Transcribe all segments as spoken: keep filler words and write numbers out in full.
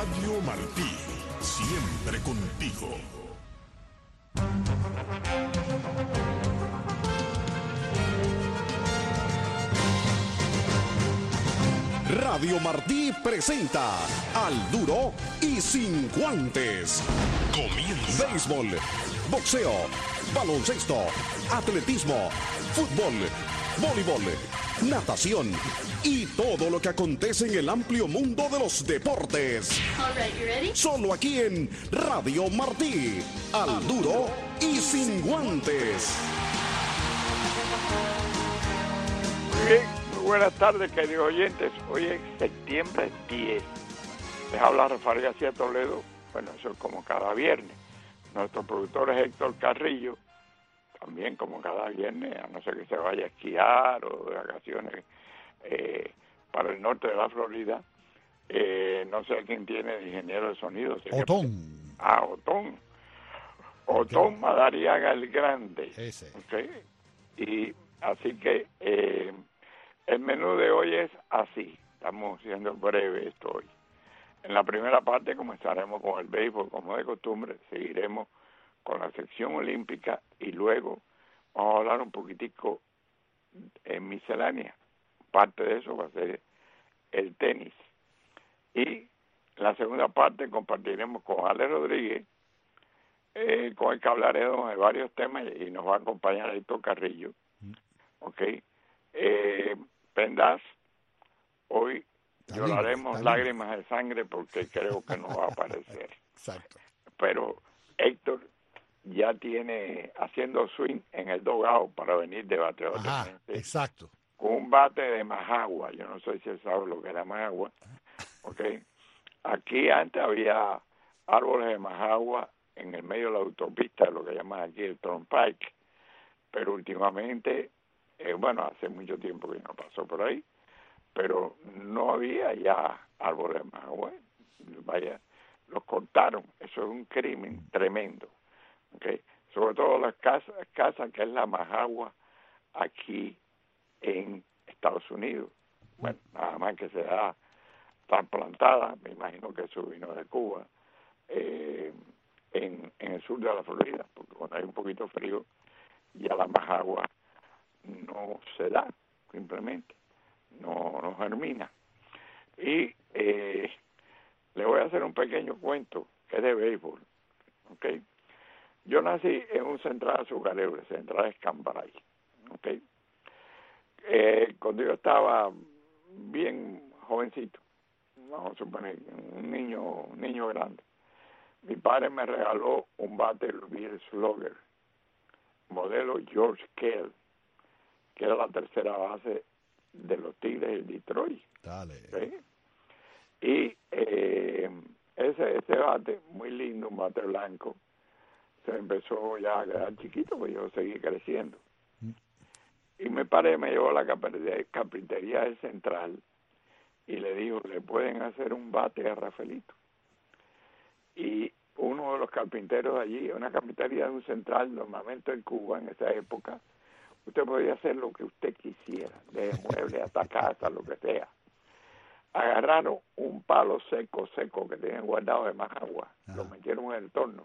Radio Martí, siempre contigo. Radio Martí presenta Al Duro y Sin Guantes. Comienza. Béisbol, boxeo, baloncesto, atletismo, fútbol, voleibol, natación y todo lo que acontece en el amplio mundo de los deportes. All right, you ready? Solo aquí en Radio Martí. Al Duro y Sin Guantes. Muy bien, muy buenas tardes, queridos oyentes. Hoy es septiembre diez. Les habla Rafael García Toledo. Bueno, eso es como cada viernes. Nuestro productor es Héctor Carrillo. También como cada viernes, a no ser que se vaya a esquiar o de vacaciones eh, para el norte de la Florida. Eh, no sé quién tiene de ingeniero de sonido. Otón. Que... Ah, Otón. Otón okay. Madariaga el Grande. Ese. Okay. Y así que eh, el menú de hoy es así. Estamos siendo breves esto hoy. En la primera parte comenzaremos con el béisbol, como de costumbre. Seguiremos con la sección olímpica y luego vamos a hablar un poquitico en miscelánea. Parte de eso va a ser el tenis. Y la segunda parte compartiremos con Ale Rodríguez, eh, con el que hablaremos de varios temas y nos va a acompañar Héctor Carrillo. Ok. Eh, Pendas, hoy Está lloraremos bien, lágrimas de sangre porque creo que no va a aparecer. Exacto. Pero Héctor ya tiene haciendo swing en el dogado para venir de bateador. Ajá, exacto. Con un bate de majagua. Yo no sé si él sabe lo que era majagua. Okay. Aquí antes había árboles de majagua en el medio de la autopista, lo que llaman aquí el Turnpike. Pero últimamente, eh, bueno, hace mucho tiempo que no pasó por ahí, pero no había ya árboles de majagua. Vaya, los cortaron. Eso es un crimen tremendo. Okay. Sobre todo las casas, casas que es la majagua aquí en Estados Unidos. Bueno, nada más que se da tan plantada, me imagino que eso vino de Cuba, eh, en, en el sur de la Florida, porque cuando hay un poquito frío, ya la majagua no se da, simplemente, no, no germina. Y eh, le voy a hacer un pequeño cuento que es de béisbol, ¿ok? Yo nací en un central azucarero, el central Escambray, ¿ok? Eh, cuando yo estaba bien jovencito, vamos a suponer, un niño, un niño grande, mi padre me regaló un bate Louis Slugger, modelo George Kell, que era la tercera base de los Tigres de Detroit. Dale. ¿Okay? Y eh, ese, ese bate, muy lindo, un bate blanco, se empezó ya a quedar chiquito, pues yo seguí creciendo. Y mi padre me llevó a la carpintería del Central y le dijo, le pueden hacer un bate a Rafaelito. Y uno de los carpinteros allí, una carpintería de un Central, normalmente en Cuba en esa época, usted podía hacer lo que usted quisiera, de muebles hasta casa, lo que sea. Agarraron un palo seco, seco que tenían guardado de majagua, lo metieron en el torno,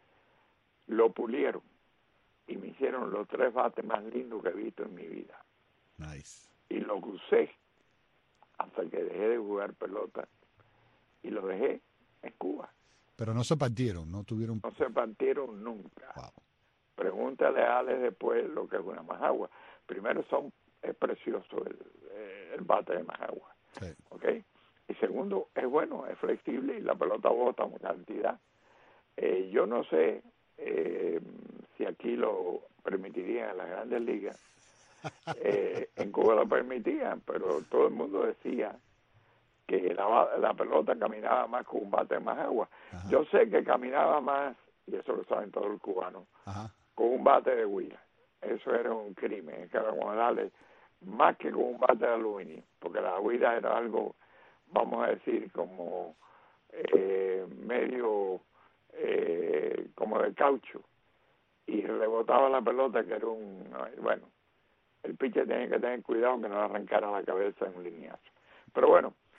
lo pulieron y me hicieron los tres bates más lindos que he visto en mi vida. Nice. Y lo usé hasta que dejé de jugar pelota y lo dejé en Cuba. Pero no se partieron, no tuvieron... No se partieron nunca. Wow. Pregúntale a Alex después lo que es una majagua. Primero, son es precioso el, el bate de majagua. Sí. ¿Okay? Y segundo, es bueno, es flexible y la pelota bota una cantidad. Eh, yo no sé eh, si aquí lo permitirían en las grandes ligas. Eh, en Cuba lo permitían, pero todo el mundo decía que la, la pelota caminaba más con un bate de majagua. Ajá. Yo sé que caminaba más, y eso lo saben todos los cubanos, Ajá. con un bate de huila. Eso era un crimen, es que era como darle más que con un bate de aluminio, porque la huila era algo, vamos a decir, como eh, medio eh, como de caucho, y rebotaba la pelota, que era un, bueno, el pitcher tenía que tener cuidado que no le arrancara la cabeza en un lineazo. Pero bueno,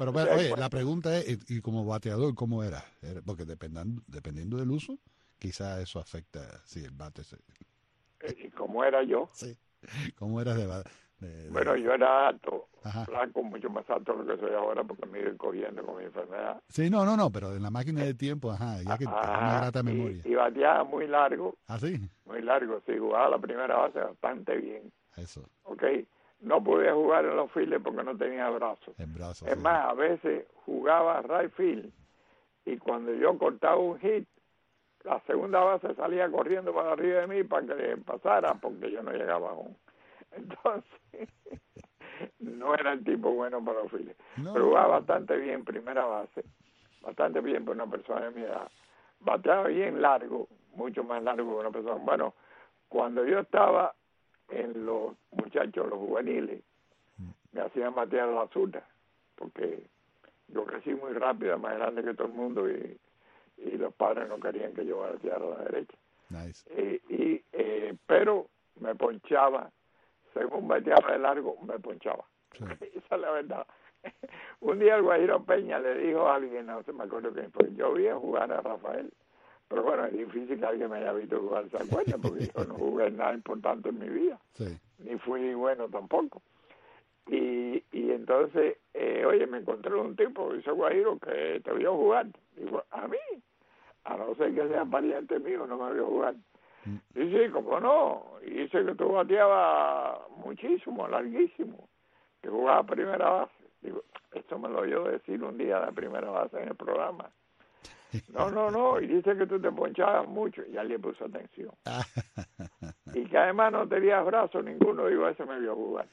Pero, pero oye, la pregunta es, ¿y, y como bateador cómo era? Era- Porque dependiendo, dependiendo del uso, quizás eso afecta si el bate se... ¿Y cómo era yo? Sí. ¿Cómo eras de, ba- de, de- Bueno, yo era alto, Ajá. flaco, mucho más alto de lo que soy ahora porque me he ido cogiendo con mi enfermedad. Sí, no, no, no, pero en la máquina de tiempo, ajá, ya que tengo una Ajá, grata y, memoria. y bateaba muy largo, ¿Ah, sí? muy largo, sí, jugaba la primera base bastante bien, Eso, ¿ok? No podía jugar en los files porque no tenía brazos. en brazos. Es Sí. más, a veces jugaba right field y cuando yo cortaba un hit, la segunda base salía corriendo para arriba de mí para que le pasara porque yo no llegaba aún. Entonces, no era el tipo bueno para los files. No. Pero jugaba bastante bien primera base, bastante bien para una persona de mi edad. Bateaba bien largo, mucho más largo que una persona. Bueno, cuando yo estaba en los muchachos, los juveniles, me hacían batear a la zurda, porque yo crecí muy rápido, más grande que todo el mundo, y, y los padres no querían que yo bateara a la derecha. Nice. Y, y eh, pero me ponchaba, según bateaba de largo, me ponchaba. Sí. Esa es la verdad. Un día el Guajiro Peña le dijo a alguien, no se me acuerdo quién fue, yo vi a jugar a Rafael, pero bueno, es difícil que alguien me haya visto jugar, ¿se acuerda? Porque yo no jugué nada importante en mi vida, Sí. ni fui bueno tampoco. Y, y entonces, eh, oye, me encontré un tipo, dice Guajiro, que te vio jugar. Digo, ¿a mí? A no ser que sea pariente mío, no me vio jugar. Mm. Dice, sí, ¿cómo no? Y dice que tú bateabas muchísimo, larguísimo, que jugaba primera base. Digo, esto me lo oyó decir un día de primera base en el programa. No, no, no, y dice que tú te ponchabas mucho, y alguien puso atención. Y que además no tenías brazos ninguno, digo, ese me vio jugar.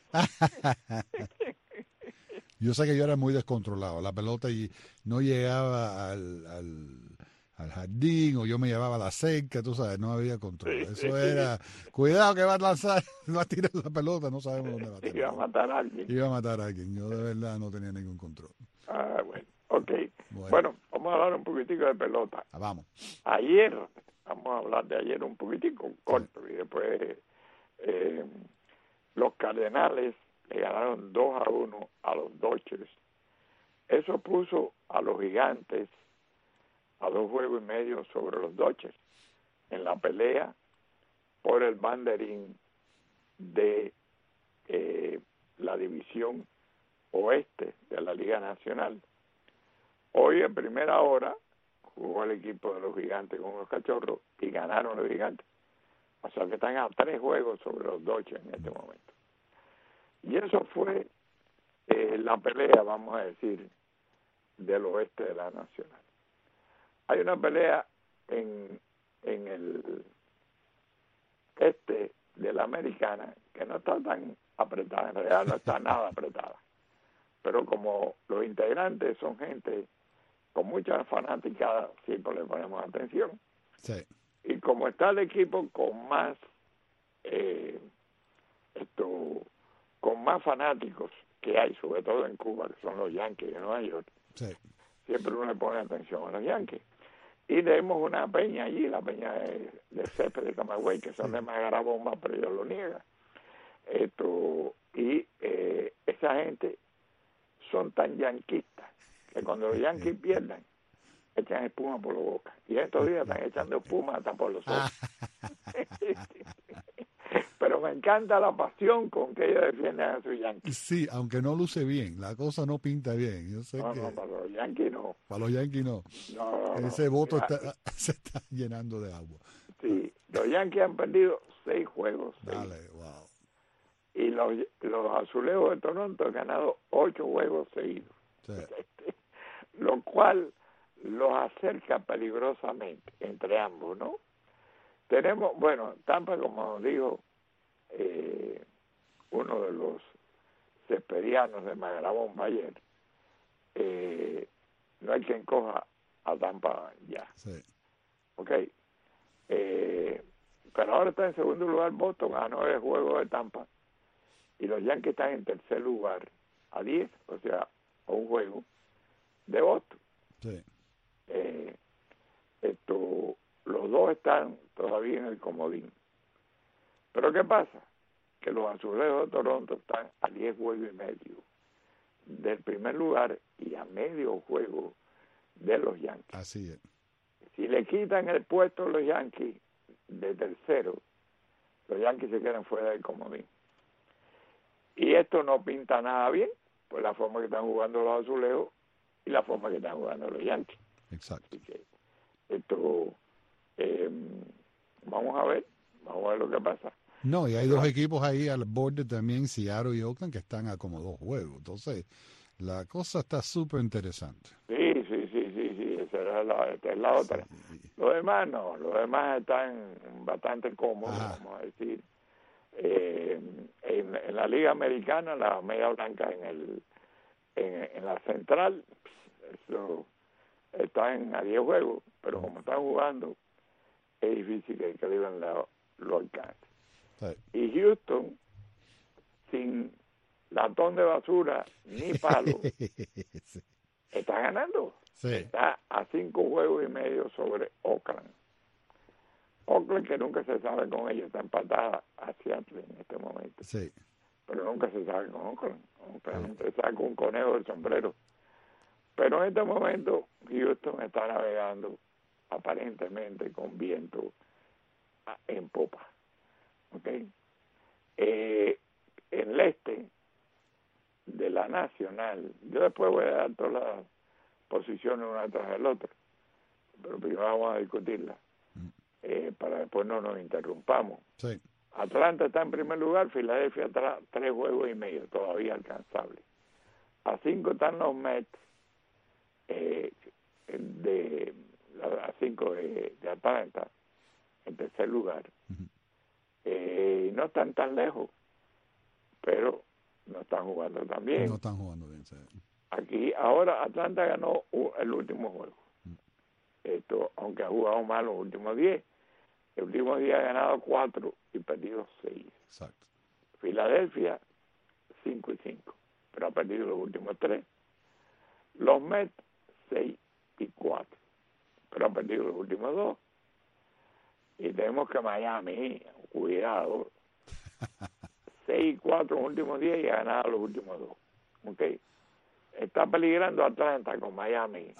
Yo sé que yo era muy descontrolado. La pelota y no llegaba al, al, al jardín o yo me llevaba a la cerca, tú sabes, no había control. Sí, Eso sí. era, cuidado que va a lanzar, va a tirar la pelota, no sabemos dónde va a Iba a tirar. matar a alguien. Iba a matar a alguien. Yo de verdad no tenía ningún control. Ah, bueno, ok. Bueno. Bueno, vamos a hablar un poquitico de pelota. Ah, vamos. Ayer, vamos a hablar de ayer un poquitico, corto, y después eh, los Cardenales le ganaron dos a uno a los Dodgers. Eso puso a los Gigantes a dos juegos y medio sobre los Dodgers en la pelea por el banderín de eh, la división oeste de la Liga Nacional. Hoy en primera hora jugó el equipo de los Gigantes con los Cachorros y ganaron los Gigantes. O sea que están a tres juegos sobre los Dodgers en este momento. Y eso fue eh, la pelea, vamos a decir, del oeste de la Nacional. Hay una pelea en, en el este de la Americana que no está tan apretada, en realidad no está nada apretada. Pero como los integrantes son gente con mucha fanática, siempre le ponemos atención. Sí. Y como está el equipo con más eh, esto con más fanáticos que hay, sobre todo en Cuba, que son los Yankees de Nueva York, Sí. siempre uno le pone atención a los Yankees. Y tenemos una peña allí, la peña de, de Césped de Camagüey, que son Sí. de Magarabomba, pero ellos lo niegan. Esto, y eh, esa gente son tan yanquistas que cuando los Yankees pierden, echan espuma por la boca. Y estos días están echando espuma hasta por los ojos. Pero me encanta la pasión con que ellos defienden a sus Yankees. Sí, aunque no luce bien, la cosa no pinta bien. Yo sé No, que no, para los Yankees no. para los Yankees no. No, no, Ese no. voto Mira, está, se está llenando de agua. sí, los Yankees han perdido seis juegos. seis. Dale, wow. Y los, los Azulejos de Toronto han ganado ocho juegos seguidos. Sí. Lo cual los acerca peligrosamente entre ambos, ¿no? Tenemos, bueno, Tampa, como dijo eh, uno de los cesperianos de Magarabón ayer, eh, no hay quien coja a Tampa ya. Sí. Ok. Eh, pero ahora está en segundo lugar Boston a nueve juegos de Tampa y los Yankees están en tercer lugar a diez, o sea, a un juego de Boston. Sí. Eh, esto, los dos están todavía en el comodín. Pero ¿qué pasa? Que los Azulejos de Toronto están a diez juegos y medio del primer lugar y a medio juego de los Yankees. Así es. Si le quitan el puesto a los Yankees de tercero, los Yankees se quedan fuera del comodín. Y esto no pinta nada bien, por la forma que están jugando los azulejos y la forma que están jugando los Yankees. Exacto. Así que esto, eh, vamos a ver, vamos a ver lo que pasa. No, y hay dos equipos ahí al borde también, Seattle y Oakland, que están a como dos juegos. Entonces, la cosa está súper interesante. Sí, sí, sí, sí, sí, esa era la, esta es la otra. Sí. Los demás no, los demás están bastante cómodos, Ajá. vamos a decir. Eh, en, en la Liga Americana, la Media Blanca en el en, en la central, eso están a diez juegos, pero como están jugando, es difícil que Cleveland lo, lo alcance. Sí. Y Houston, sin latón de basura ni palo, Sí. está ganando. Sí. Está a cinco juegos y medio sobre Oakland. Oakland, que nunca se sabe con ellos, está empatada a Seattle en este momento. Sí. Pero nunca se sabe con Oakland. Oakland Sí. se saca un conejo del sombrero. Pero en este momento Houston está navegando aparentemente con viento en popa. ¿Ok? Eh, en el este de la Nacional, yo después voy a dar todas las posiciones una tras del otro, pero primero vamos a discutirlas. Eh, para después no nos interrumpamos. Sí. Atlanta está en primer lugar, Filadelfia atrás, tres juegos y medio, todavía alcanzable. A cinco están los Mets, eh, de, a cinco de, de Atlanta, en tercer lugar. Uh-huh. Eh, no están tan lejos, pero no están jugando tan bien. No están jugando bien. Sí. Aquí, ahora Atlanta ganó uh, el último juego. Uh-huh. Esto, aunque ha jugado mal los últimos diez. El último día ha ganado cuatro y perdido seis. Exacto. Filadelfia, cinco y cinco, pero ha perdido los últimos tres. Los Mets, seis y cuatro, pero ha perdido los últimos dos. Y tenemos que Miami, cuidado, seis y cuatro en los últimos diez y ha ganado los últimos dos. ¿Ok? Está peligrando Atlanta con Miami.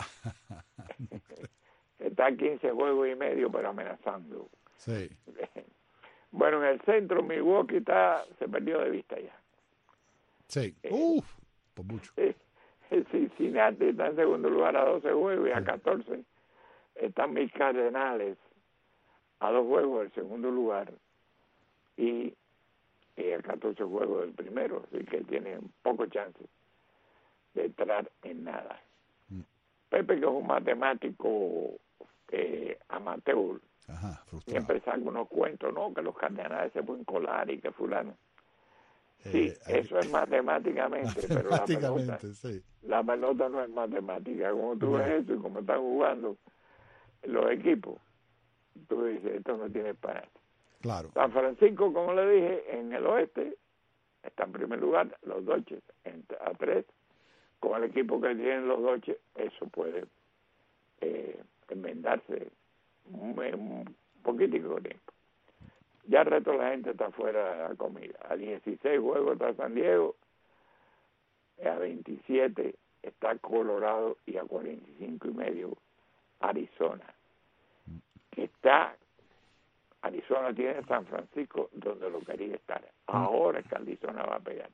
Está a quince juegos y medio, pero amenazando. Sí. Bueno, en el centro Milwaukee está, se perdió de vista ya. Sí. Eh, Uf, por mucho. Eh, el Cincinnati está en segundo lugar a doce juegos y a catorce están mis Cardenales a dos juegos del segundo lugar y, y a catorce juegos del primero, así que tienen poco chance de entrar en nada. Mm. Pepe, que es un matemático eh, amateur, Ajá, siempre saca unos cuentos, ¿no? Que los Cardenales se pueden colar y que fulano. Sí, eh, eso es matemáticamente, pero la pelota, sí. la pelota no es matemática. Como tú ves eso y como están jugando los equipos, tú dices, esto no tiene para. Claro. San Francisco, como le dije, en el oeste, está en primer lugar, los Dodgers a tres. Con el equipo que tienen los Dodgers, eso puede eh, enmendarse un, un poquitico de tiempo. Ya el resto de la gente está fuera de la comida. A dieciséis juegos está San Diego, a veintisiete está Colorado y a cuarenta y cinco y medio Arizona. Que está, Arizona tiene San Francisco donde lo quería estar. Ahora es que Arizona va a pegar.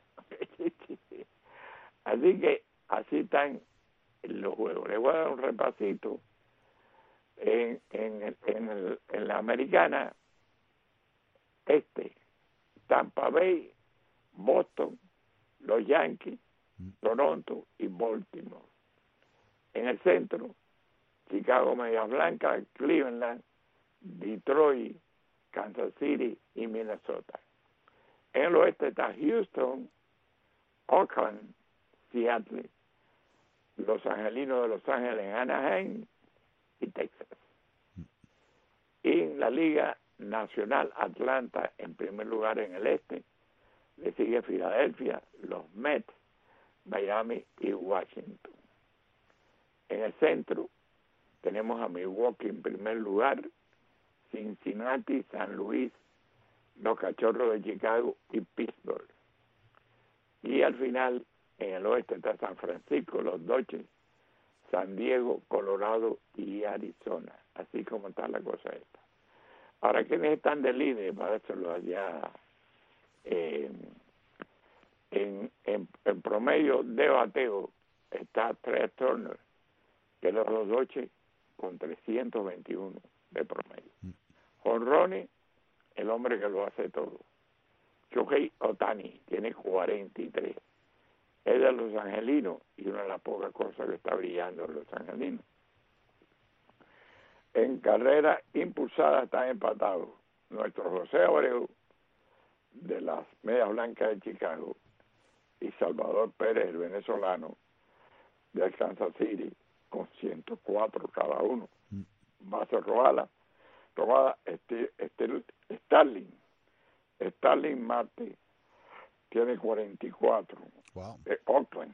Así que así están los juegos. Les voy a dar un repasito. En, en, el, en, el, en la americana, este, Tampa Bay, Boston, los Yankees, Toronto y Baltimore. En el centro, Chicago Medias Blancas, Cleveland, Detroit, Kansas City y Minnesota. En el oeste está Houston, Oakland, Seattle, Los Angelinos de Los Ángeles, Anaheim y Texas. Y en la Liga Nacional, Atlanta en primer lugar en el este, le sigue Filadelfia, los Mets, Miami y Washington. En el centro tenemos a Milwaukee en primer lugar, Cincinnati, San Luis, los Cachorros de Chicago y Pittsburgh. Y al final en el oeste está San Francisco, Los Dodgers, San Diego, Colorado y Arizona, así como está la cosa esta. Ahora, ¿quiénes están de líder? Para eso lo allá eh, en, en, en promedio de bateo está Trey Turner, que los los Dodgers con trescientos veintiuno de promedio. Jonrones, el hombre que lo hace todo. Shohei Ohtani tiene cuarenta y tres. Es de los angelinos y una de las pocas cosas que está brillando en los angelinos. En carrera impulsada están empatados nuestro José Abreu de las Medias Blancas de Chicago y Salvador Pérez, el venezolano, del Kansas City, con ciento cuatro cada uno. Base robada, robada este, este, Starling, Starling Marte tiene cuarenta y cuatro. Wow. De Oakland.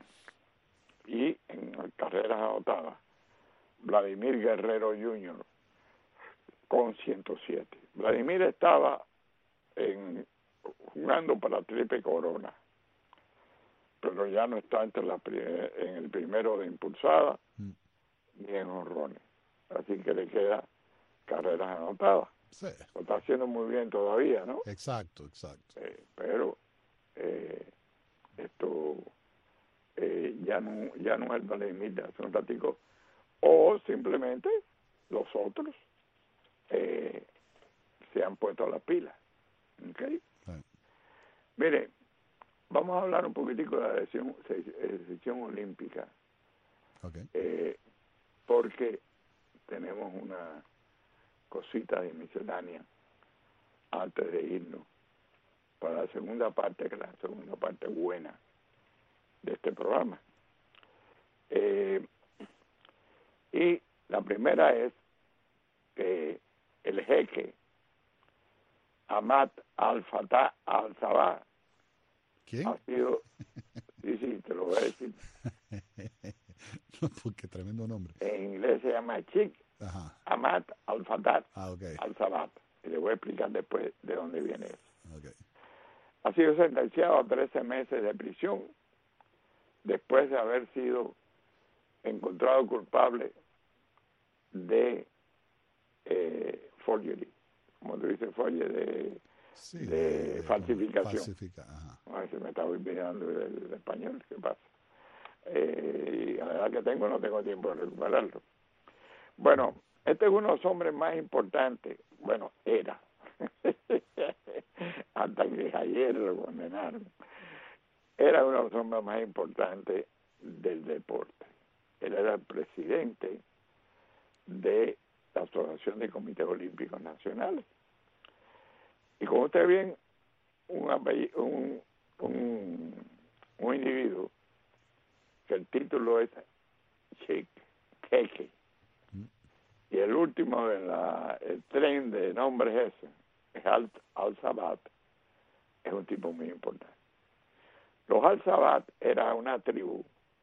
Y en carreras anotadas, Vladimir Guerrero junior con ciento siete. Vladimir estaba en, jugando para Triple Corona, pero ya no está entre la, en el primero de impulsada mm. ni en honrones. Así que le queda carreras anotadas. Sí. Lo está haciendo muy bien todavía, ¿no? Exacto, exacto. Eh, pero eh, esto eh, ya no ya no es Vladimir de hace un ratico, o simplemente los otros eh, se han puesto a la pila. ¿Okay? Sí. Mire, vamos a hablar un poquitico de la decisión, decisión olímpica, okay. eh, porque tenemos una cosita de miscelánea antes de irnos para la segunda parte, que es la segunda parte buena de este programa. Eh, y la primera es que el jeque Ahmad Al-Fatah Al-Sabah ha sido, sí, sí, te lo voy a decir. No, porque tremendo nombre. En inglés se llama Sheikh Ahmad Al-Fatah ah, okay. Al-Sabah. Y le voy a explicar después de dónde viene eso. Okay. Ha sido sentenciado a trece meses de prisión después de haber sido encontrado culpable de eh, forgery, como tú dices, forgery, de, sí, de, de falsificación. Falsifica, ajá. A ver si me estaba olvidando del español, ¿qué pasa? Eh, y a la edad que tengo no tengo tiempo de recuperarlo. Bueno, este es uno de los hombres más importantes, bueno, era, hasta que ayer lo condenaron, era uno de los hombres más importantes del deporte. Él era el presidente de la Asociación de Comités Olímpicos Nacionales. Y como ustedes ven, un, un, un, un individuo que el título es Sheikh Keke, y el último de la el tren de nombres ese es Al, Al-Sabah, es un tipo muy importante. Los Al-Sabah era una tribu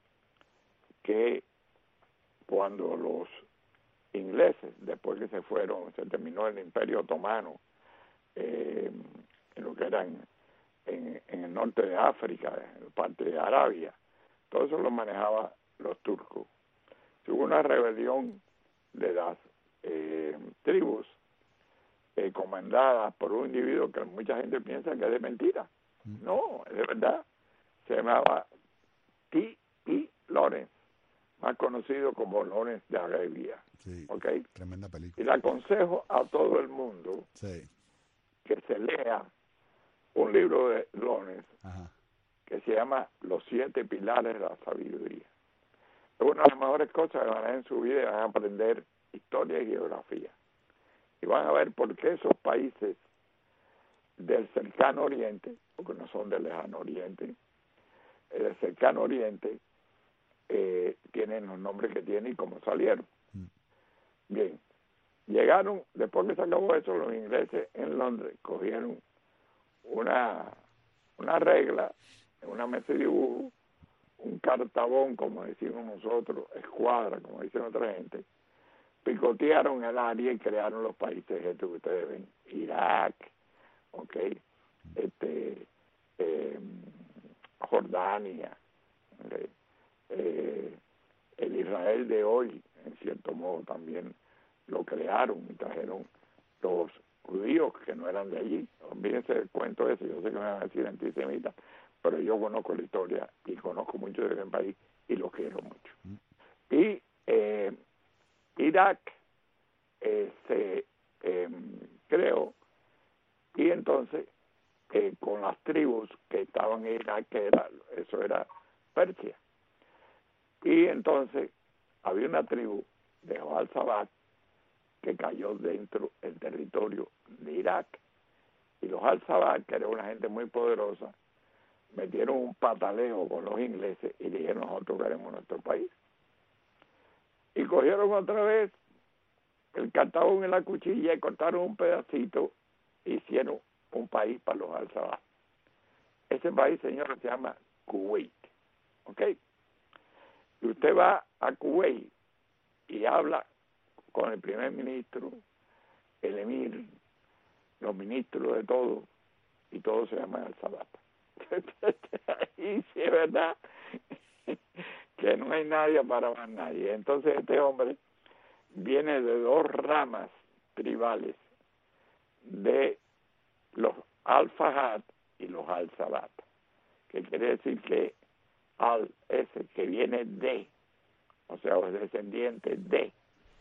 que cuando los ingleses, después que se fueron, se terminó el Imperio Otomano, eh, en lo que eran en, en el norte de África, en parte de Arabia, todo eso lo manejaba los turcos. Hubo una rebelión de las eh, tribus eh, comandadas por un individuo que mucha gente piensa que es de mentira. No, es de verdad. Se llamaba T P Lawrence, más conocido como Lawrence de Arabia. Sí, ¿Okay? Tremenda película. Y le aconsejo a todo el mundo sí. que se lea un libro de Lawrence Ajá. que se llama Los siete pilares de la sabiduría. Es una de las mejores cosas que van a hacer en su vida, y van a aprender historia y geografía. Y van a ver por qué esos países del cercano oriente, porque no son del lejano oriente, del cercano oriente, eh, tienen los nombres que tienen y cómo salieron. Mm. Bien, llegaron, después que se acabó eso, los ingleses en Londres cogieron una, una regla, una mesa de dibujo, un cartabón, como decimos nosotros, escuadra, como dicen otra gente, picotearon el área y crearon los países estos que ustedes ven, Irak, okay, este, eh, Jordania, Okay. Eh, el Israel de hoy, en cierto modo, también lo crearon y trajeron los judíos que no eran de allí. Olvídense del cuento ese, yo sé que me van a decir antisemita, pero yo conozco la historia y conozco mucho de ese país y lo quiero mucho. Y eh, Irak eh, se eh, creó, y entonces eh, con las tribus que estaban en Irak, que era, eso era Persia, y entonces había una tribu de Al-Sabat que cayó dentro del territorio de Irak, y los Al-Sabat, que era una gente muy poderosa, metieron un pataleo con los ingleses y dijeron: nosotros queremos nuestro país. Y cogieron otra vez el cartabón en la cuchilla y cortaron un pedacito e hicieron un país para los Al-Sabat. Ese país, señores, se llama Kuwait. ¿Ok? Y usted va a Kuwait y habla con el primer ministro, el emir, los ministros de todo, y todos se llaman Al-Sabat. Y si es verdad que no hay nadie para más nadie. Entonces este hombre viene de dos ramas tribales, de los Al-Fahad y los Al-Sabat, que quiere decir que Al es el que viene de, o sea, es descendiente de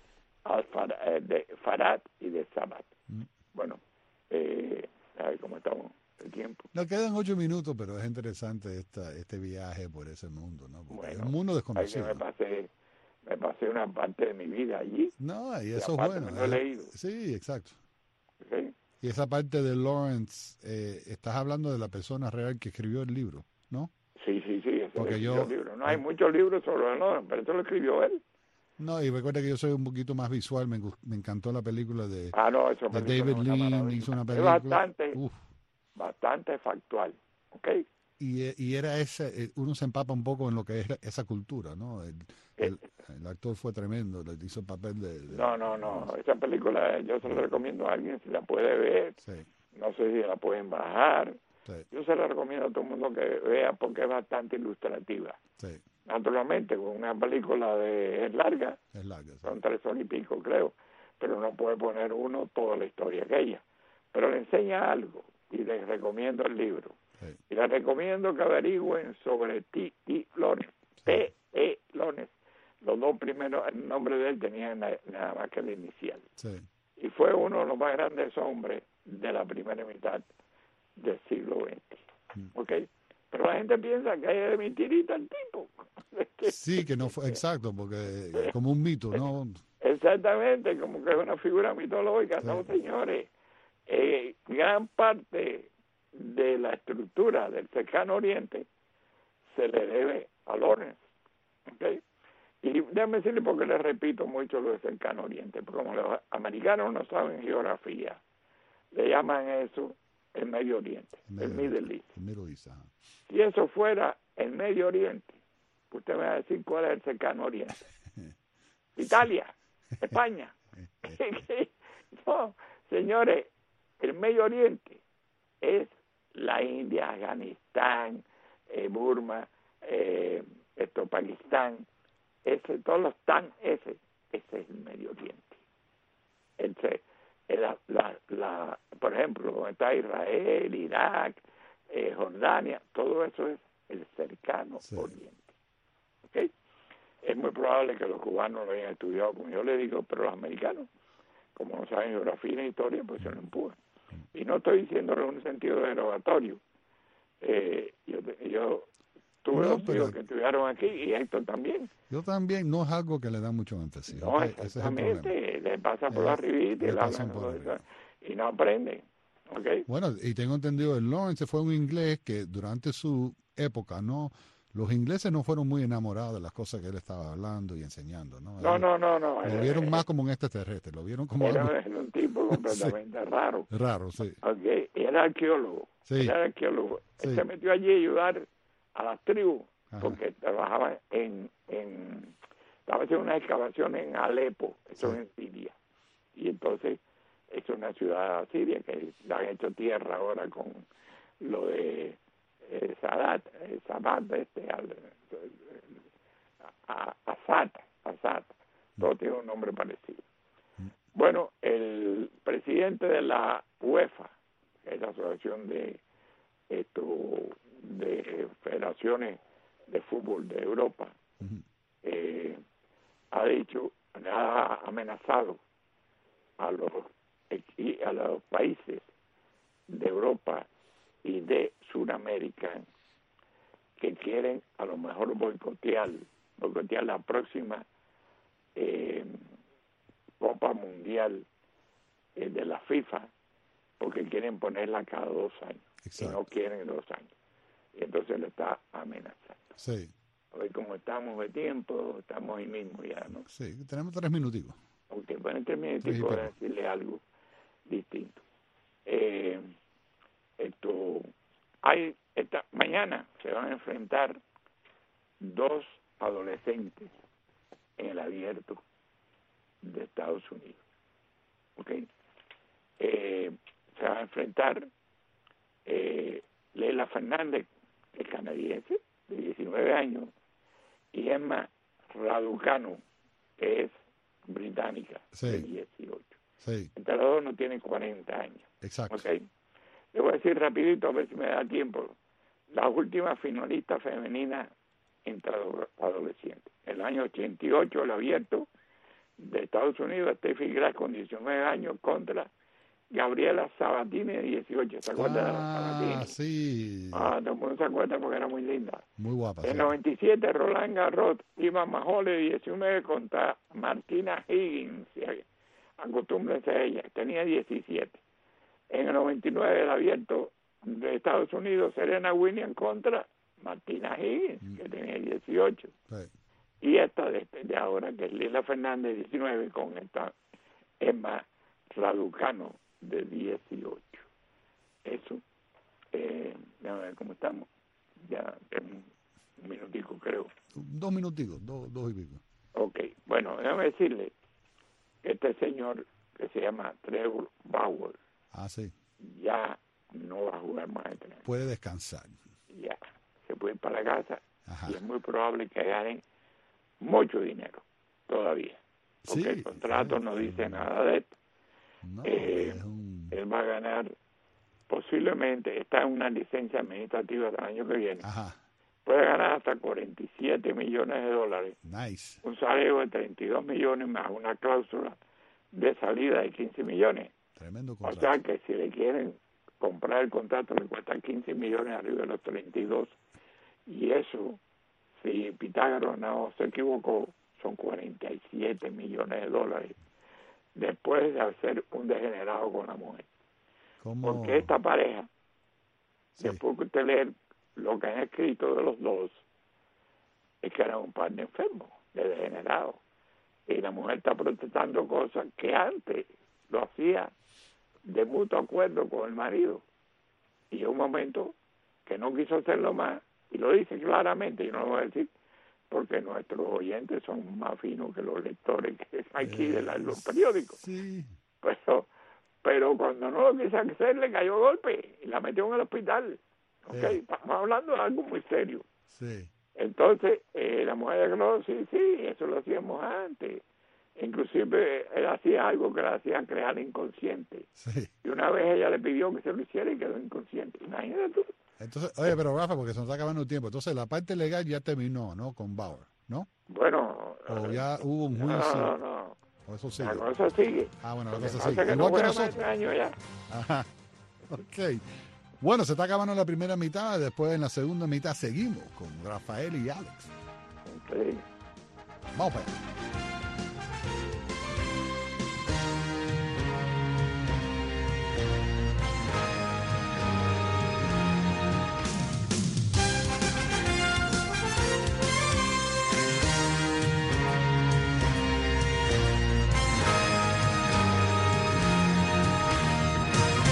Al-Farad, de Farad y de Sabat. Mm. Bueno, eh, a ver cómo estamos el tiempo. Nos quedan ocho minutos, pero es interesante esta, este viaje por ese mundo, ¿no? Porque bueno, es un mundo desconocido. Me pasé, me pasé una parte de mi vida allí. No, y eso y es bueno. Me lo he leído. Sí, exacto. ¿Sí? Y esa parte de Lawrence, eh, estás hablando de la persona real que escribió el libro, ¿no? Sí, sí, sí, ese porque yo, el libro. No hay muchos libros sobre Lawrence, pero eso lo escribió él. No, y recuerda que yo soy un poquito más visual, me, me encantó la película de, ah, no, eso de David Lean, hizo una película. Es bastante, Uf. bastante factual, ¿ok? Y, y era ese, uno se empapa un poco en lo que es esa cultura, ¿no? El, el, el actor fue tremendo, le hizo el papel de, de... No, no, no, esa película yo se la recomiendo a alguien si la puede ver, sí. No sé si la pueden bajar, sí. Yo se la recomiendo a todo el mundo que vea porque es bastante ilustrativa. Sí. Naturalmente, con una película de es larga, es larga sí. Son tres horas y pico, creo, pero no puede poner uno toda la historia aquella. Pero le enseña algo y les recomiendo el libro. Sí. Y les recomiendo que averigüen sobre T E Lawrence, T E Lawrence. Los dos primeros, el nombre de él tenía nada más que el inicial. Sí. Y fue uno de los más grandes hombres de la primera mitad del siglo veinte. Mm. ¿Ok? Pero la gente piensa que es de mentirita el tipo. Sí, que no fue exacto, porque como un mito, ¿no? Exactamente, como que es una figura mitológica. Sí. No, señores. Eh, gran parte de la estructura del cercano oriente se le debe a Lawrence. ¿Ok? Y déjame decirle porque le repito mucho lo del cercano oriente, porque como los americanos no saben geografía, le llaman eso el Medio Oriente, el, el Middle East. El Middle East, ajá. Si eso fuera el Medio Oriente, usted me va a decir cuál es el cercano oriente. Italia, España. No, señores, el Medio Oriente es la India, Afganistán, eh, Burma, eh, esto, Pakistán, ese, todos los tan, ese, ese es el Medio Oriente. Ese, la, la, la, por ejemplo, donde está Israel, Irak, eh, Jordania, todo eso es el cercano sí. Oriente. ¿Okay? Es muy probable que los cubanos lo hayan estudiado, como yo le digo, pero los americanos, como no saben geografía ni historia, pues se lo empujan. Y no estoy diciéndolo en un sentido derogatorio. Eh, yo, yo tuve no, dos hijos que estudiaron aquí y Héctor también. Yo también, no es algo que le da mucho énfasis. No, okay, exactamente, es le pasa por la ribita y, y, y no aprenden. Okay. Bueno, y tengo entendido, el Lawrence fue un inglés que durante su época, ¿no? Los ingleses no fueron muy enamorados de las cosas que él estaba hablando y enseñando, ¿no? No, él, no, no, no. Lo eh, vieron eh, más como un extraterrestre, lo vieron como era, algo... Era un tipo completamente sí. raro. Raro, sí. Okay. Era arqueólogo. Sí. Era arqueólogo. Sí. Él se metió allí a ayudar a las tribus, ajá. Porque trabajaba en... en estaba haciendo una excavación en Alepo, eso sí. Es en Siria. Y entonces es una ciudad siria que le han hecho tierra ahora con lo de eh, Sadat, eh, Sadat, este, al, a, a Assad, Assad, todo tiene un nombre parecido. Bueno, el presidente de la UEFA, que es la Asociación de esto de Federaciones de Fútbol de Europa, uh-huh. eh, ha dicho, ha amenazado a los a los países de Europa y de Sudamérica que quieren a lo mejor boicotear, boicotear la próxima eh, Copa Mundial eh, de la FIFA, porque quieren ponerla cada dos años. Exacto. Y no quieren dos años. Y entonces lo está amenazando. Sí. A ver cómo estamos de tiempo, estamos ahí mismo ya, ¿no? Sí, tenemos tres minuticos. Ok, bueno, en tres minuticos voy a decirle algo distinto. Eh, esto, hay, esta, mañana se van a enfrentar dos adolescentes en el abierto de Estados Unidos. ¿Ok? Eh, se va a enfrentar eh, Leila Fernández, el canadiense, de diecinueve años, y Emma Raducanu, que es británica, sí. de dieciocho. Sí. Entre los dos no tienen cuarenta años. Exacto. ¿Okay? Le voy a decir rapidito, a ver si me da tiempo. La última finalista femenina entre adolescentes. El año ochenta y ocho, el abierto de Estados Unidos, Steffi Graf con diecinueve años contra Gabriela Sabatini de dieciocho. ¿Se acuerdan ah, de la Sabatini? Sí. Ah, todo el mundo se acuerda porque era muy linda. Muy guapa. En sí. noventa y siete, Roland Garros, Ivan Majole de diecinueve contra Martina Higgins. Acostúmbrense a ella, tenía diecisiete. En el noventa y nueve, el abierto de Estados Unidos, Serena Williams contra Martina Higgins, mm. que tenía dieciocho. Sí. Y esta de, de ahora, que es Leila Fernández, diecinueve, con esta Emma Raducanu, de dieciocho. Eso, eh, a ver cómo estamos. Ya en un minutico, creo. Dos minuticos, dos, dos y pico. Ok, bueno, déjame decirle que este señor, que se llama Trevor Bauer, ah, sí. ya no va a jugar más de tres. Puede descansar. Ya, se puede ir para la casa. Ajá. Y es muy probable que ganen mucho dinero todavía. Porque sí, el contrato sí, no dice sí. nada de esto. No, eh, es un... Él va a ganar, posiblemente, está en una licencia administrativa el año que viene. Ajá. Puede ganar hasta cuarenta y siete millones de dólares. Nice. Un salario de treinta y dos millones más una cláusula de salida de quince millones. Tremendo contrato. O sea que si le quieren comprar el contrato le cuesta quince millones arriba de los treinta y dos. Y eso, si Pitágoras no se equivocó, son cuarenta y siete millones de dólares después de hacer un degenerado con la mujer. ¿Cómo? Porque esta pareja, sí. después que usted lee lo que han escrito de los dos, es que eran un par de enfermos, de degenerados. Y la mujer está protestando cosas que antes lo hacía de mutuo acuerdo con el marido. Y en un momento que no quiso hacerlo más, y lo dice claramente, yo no lo voy a decir, porque nuestros oyentes son más finos que los lectores que aquí de la, los periódicos. Sí. Pero, pero cuando no lo quiso hacer, le cayó golpe y la metió en el hospital. Okay, sí. Estamos hablando de algo muy serio. Sí. Entonces, eh, la mujer declaró, sí, sí, eso lo hacíamos antes. Inclusive, él hacía algo que la hacía crear inconsciente. Sí. Y una vez ella le pidió que se lo hiciera y quedó inconsciente. Imagínate tú. Entonces, oye, pero Rafa, porque se nos está acabando el tiempo. Entonces, la parte legal ya terminó, ¿no? Con Bauer, ¿no? Bueno. O ya hubo un juicio. No, no, no. O eso sigue. La cosa sigue. Ah, bueno, la cosa pasa sigue. que Igual no que juega nosotros. más de año ya. Ajá. Ok. Bueno, se está acabando la primera mitad. Después, en la segunda mitad, seguimos con Rafael y Alex. Okay. Vamos para allá.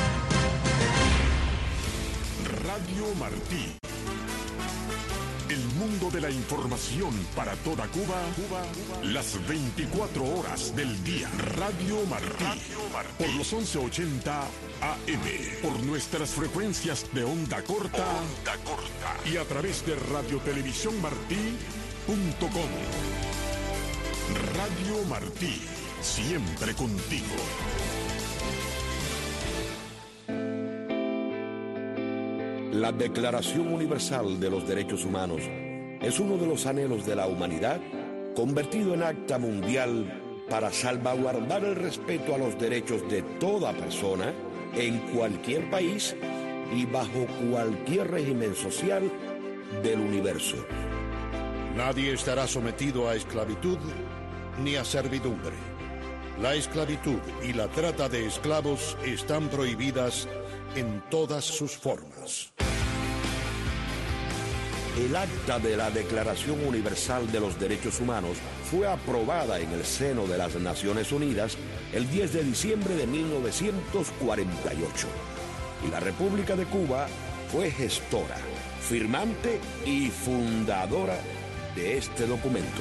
Radio Martí, el mundo de la información para toda Cuba, Cuba, las veinticuatro horas del día. Radio Martí, Radio Martí. Por los once ochenta A M, por nuestras frecuencias de onda corta, onda corta y a través de radiotelevisión martí punto com. Radio Martí, siempre contigo. La Declaración Universal de los Derechos Humanos es uno de los anhelos de la humanidad convertido en acta mundial para salvaguardar el respeto a los derechos de toda persona en cualquier país y bajo cualquier régimen social del universo. Nadie estará sometido a esclavitud ni a servidumbre. La esclavitud y la trata de esclavos están prohibidas en todas sus formas. El acta de la Declaración Universal de los Derechos Humanos fue aprobada en el seno de las Naciones Unidas el diez de diciembre de mil novecientos cuarenta y ocho. Y la República de Cuba fue gestora, firmante y fundadora de este documento.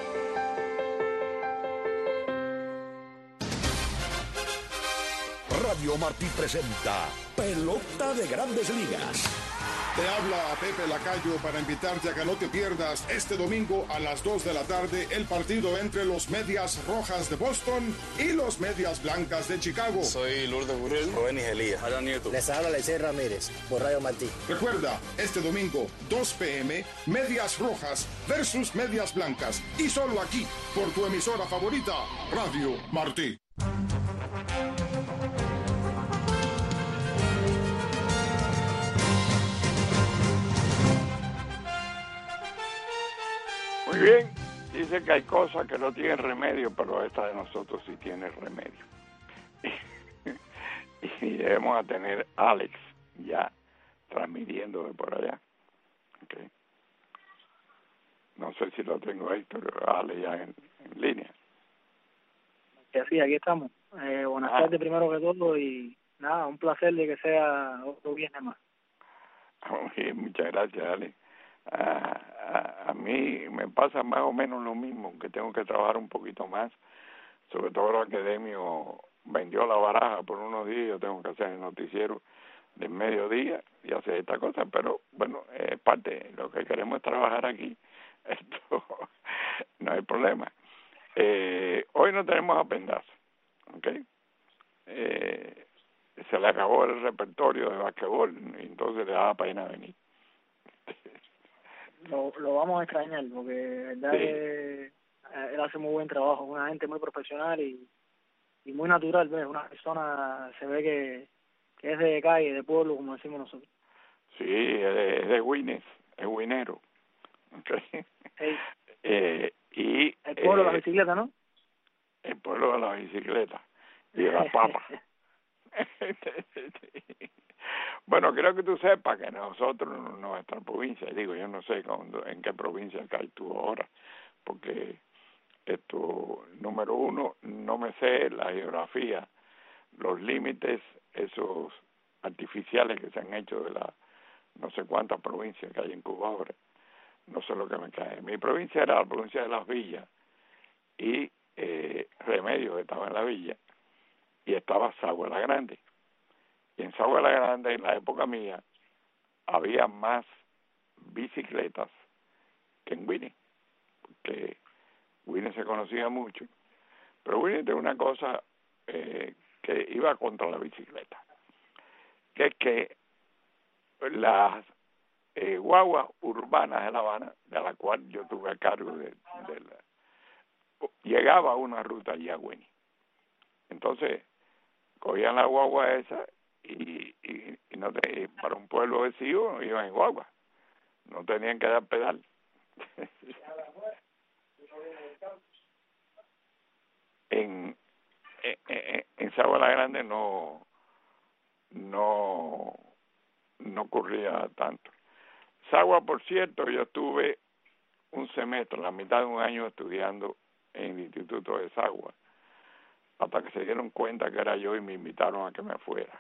Radio Martí presenta Pelota de Grandes Ligas. Te habla Pepe Lacayo para invitarte a que no te pierdas este domingo a las dos de la tarde el partido entre los Medias Rojas de Boston y los Medias Blancas de Chicago. Soy Lourdes Burrell, Rubén Elías, Adán Nieto. Les habla Lecey Ramírez, por Radio Martí. Recuerda, este domingo, dos pe eme, Medias Rojas versus Medias Blancas. Y solo aquí, por tu emisora favorita, Radio Martí. Muy bien, dice que hay cosas que no tienen remedio, pero esta de nosotros sí tiene remedio. Y debemos a tener a Alex ya transmitiendo de por allá. Okay. No sé si lo tengo ahí, pero Alex ya en, en línea. Sí, aquí estamos. Eh, buenas ah. tardes primero que todo y nada, un placer de que sea otro viernes más. Muy, muchas gracias, Alex. A, a, a mí me pasa más o menos lo mismo, que tengo que trabajar un poquito más, sobre todo el academio vendió la baraja por unos días, yo tengo que hacer el noticiero del mediodía y hacer esta cosa, pero bueno, es eh, parte, lo que queremos es trabajar aquí, esto no hay problema. Eh, hoy no tenemos a Pendazo, ¿ok? Eh, se le acabó el repertorio de basquetbol, y entonces le daba pena venir. Lo, lo vamos a extrañar porque de verdad sí. que él hace muy buen trabajo, una gente muy profesional y, y muy natural, ¿ves? Una persona se ve que, que es de calle, de pueblo, como decimos nosotros. Sí, es de, es de Guines, es guinero. Okay. Sí. Eh, y el pueblo eh, de la bicicleta, ¿no? El pueblo de la bicicleta y de la papa. Bueno, creo que tú sepas que nosotros, nuestra provincia, digo, yo no sé cuando, en qué provincia caes tú ahora, porque esto, número uno, no me sé la geografía, los límites, esos artificiales que se han hecho de la no sé cuántas provincias que hay en Cuba ahora, no sé lo que me cae. Mi provincia era la provincia de Las Villas y eh, Remedios que estaba en la villa y estaba Sagua la Grande. Y en Sagua la Grande, en la época mía, había más bicicletas que en Winnie, porque Winnie se conocía mucho, pero Winnie tenía una cosa eh, que iba contra la bicicleta, que es que las eh, guaguas urbanas de La Habana, de la cual yo tuve a cargo de, de la, llegaba a una ruta allí a Winnie. Entonces, cogían la guagua esa y, y, y no te, y para un pueblo vecino iban en guagua, no tenían que dar pedal. en en, en Sagua la Grande no no no ocurría tanto. Sagua, por cierto, yo estuve un semestre, la mitad de un año estudiando en el Instituto de Sagua, hasta que se dieron cuenta que era yo y me invitaron a que me fuera.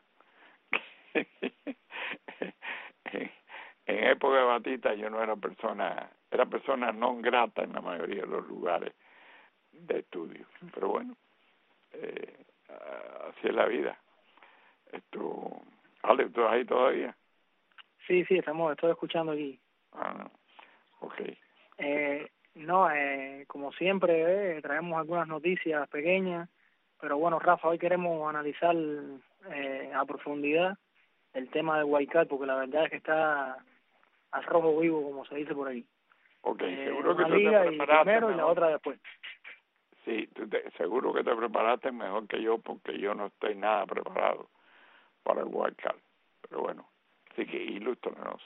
En época de Batista yo no era persona era persona non grata en la mayoría de los lugares de estudio. Pero bueno, eh, así es la vida. Esto, Ale, ¿tú estás ahí todavía? Sí, sí, estamos, estoy escuchando aquí. Ah, ok. Eh, no, eh, como siempre, eh, traemos algunas noticias pequeñas, pero bueno, Rafa, hoy queremos analizar eh, a profundidad el tema de Wildcat, porque la verdad es que está a rojo vivo, como se dice por ahí. Ok, eh, seguro que una tú liga te y preparaste primero y la mejor. otra después. Sí, tú te, seguro que te preparaste mejor que yo, porque yo no estoy nada preparado para el Wildcat. Pero bueno, así que ilústranos.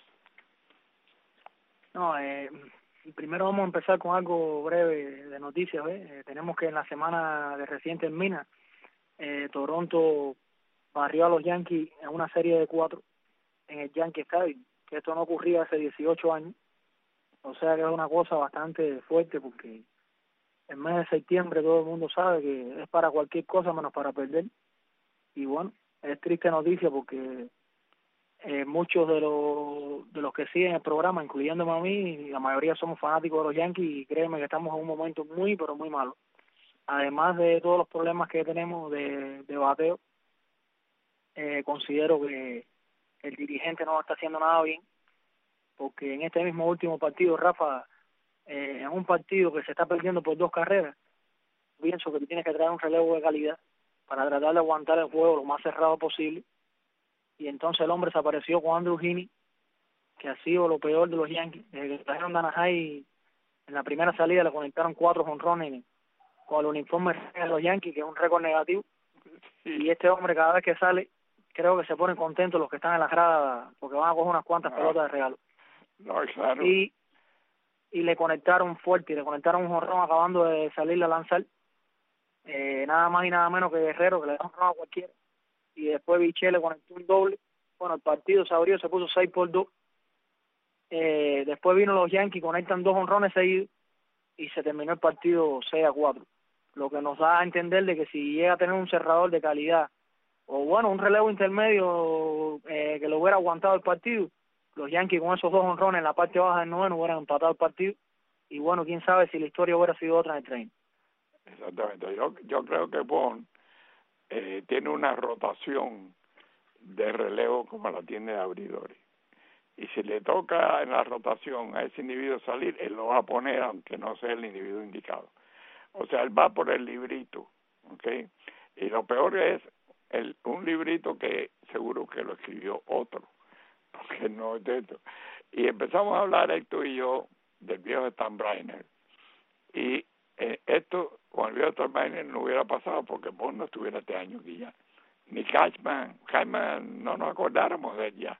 No, eh, primero vamos a empezar con algo breve de noticias. ¿eh? Eh, tenemos que en la semana de reciente en Mina, eh, Toronto barrió a los Yankees en una serie de cuatro en el Yankee Stadium, que esto no ocurría hace dieciocho años. O sea que es una cosa bastante fuerte, porque el mes de septiembre todo el mundo sabe que es para cualquier cosa menos para perder. Y bueno, es triste noticia porque eh, muchos de los de los que siguen el programa, incluyéndome a mí, la mayoría somos fanáticos de los Yankees, y créeme que estamos en un momento muy, pero muy malo. Además de todos los problemas que tenemos de, de bateo, eh, considero que el dirigente no está haciendo nada bien, porque en este mismo último partido, Rafa, eh, en un partido que se está perdiendo por dos carreras, pienso que tú tienes que traer un relevo de calidad para tratar de aguantar el juego lo más cerrado posible. Y entonces el hombre se apareció con Andrew Heaney, que ha sido lo peor de los Yankees. Desde que trajeron a Anaheim, en la primera salida le conectaron cuatro jonrones con el uniforme de los Yankees, que es un récord negativo. Y este hombre, cada vez que sale, creo que se ponen contentos los que están en la grada, porque van a coger unas cuantas No. pelotas de regalo. No, claro. Y, y le conectaron fuerte, y le conectaron un jonrón acabando de salir a lanzar. Eh, nada más y nada menos que Guerrero, que le da un jonrón a cualquiera. Y después Bichelle le conectó un doble. Bueno, el partido se abrió, se puso seis por dos. Eh, después vino los Yankees, conectan dos jonrones seguidos y se terminó el partido seis a cuatro. Lo que nos da a entender de que si llega a tener un cerrador de calidad, o bueno, un relevo intermedio eh, que lo hubiera aguantado el partido, los Yankees con esos dos jonrones en la parte baja del noveno hubieran empatado el partido. Y bueno, quién sabe si la historia hubiera sido otra en el tren. Exactamente. Yo, yo creo que Bond eh, tiene una rotación de relevo como la tiene de abridores. Y si le toca en la rotación a ese individuo salir, él lo va a poner aunque no sea el individuo indicado. O sea, él va por el librito, ¿ok? Y lo peor es el, un librito que seguro que lo escribió otro, porque no es de esto. Y empezamos a hablar, Héctor y yo, del viejo Stan Brainer. Y eh, esto, con el viejo Stan Brainer no hubiera pasado porque vos no estuviera este año aquí ya. Ni Cashman, Cashman no nos acordáramos de él ya.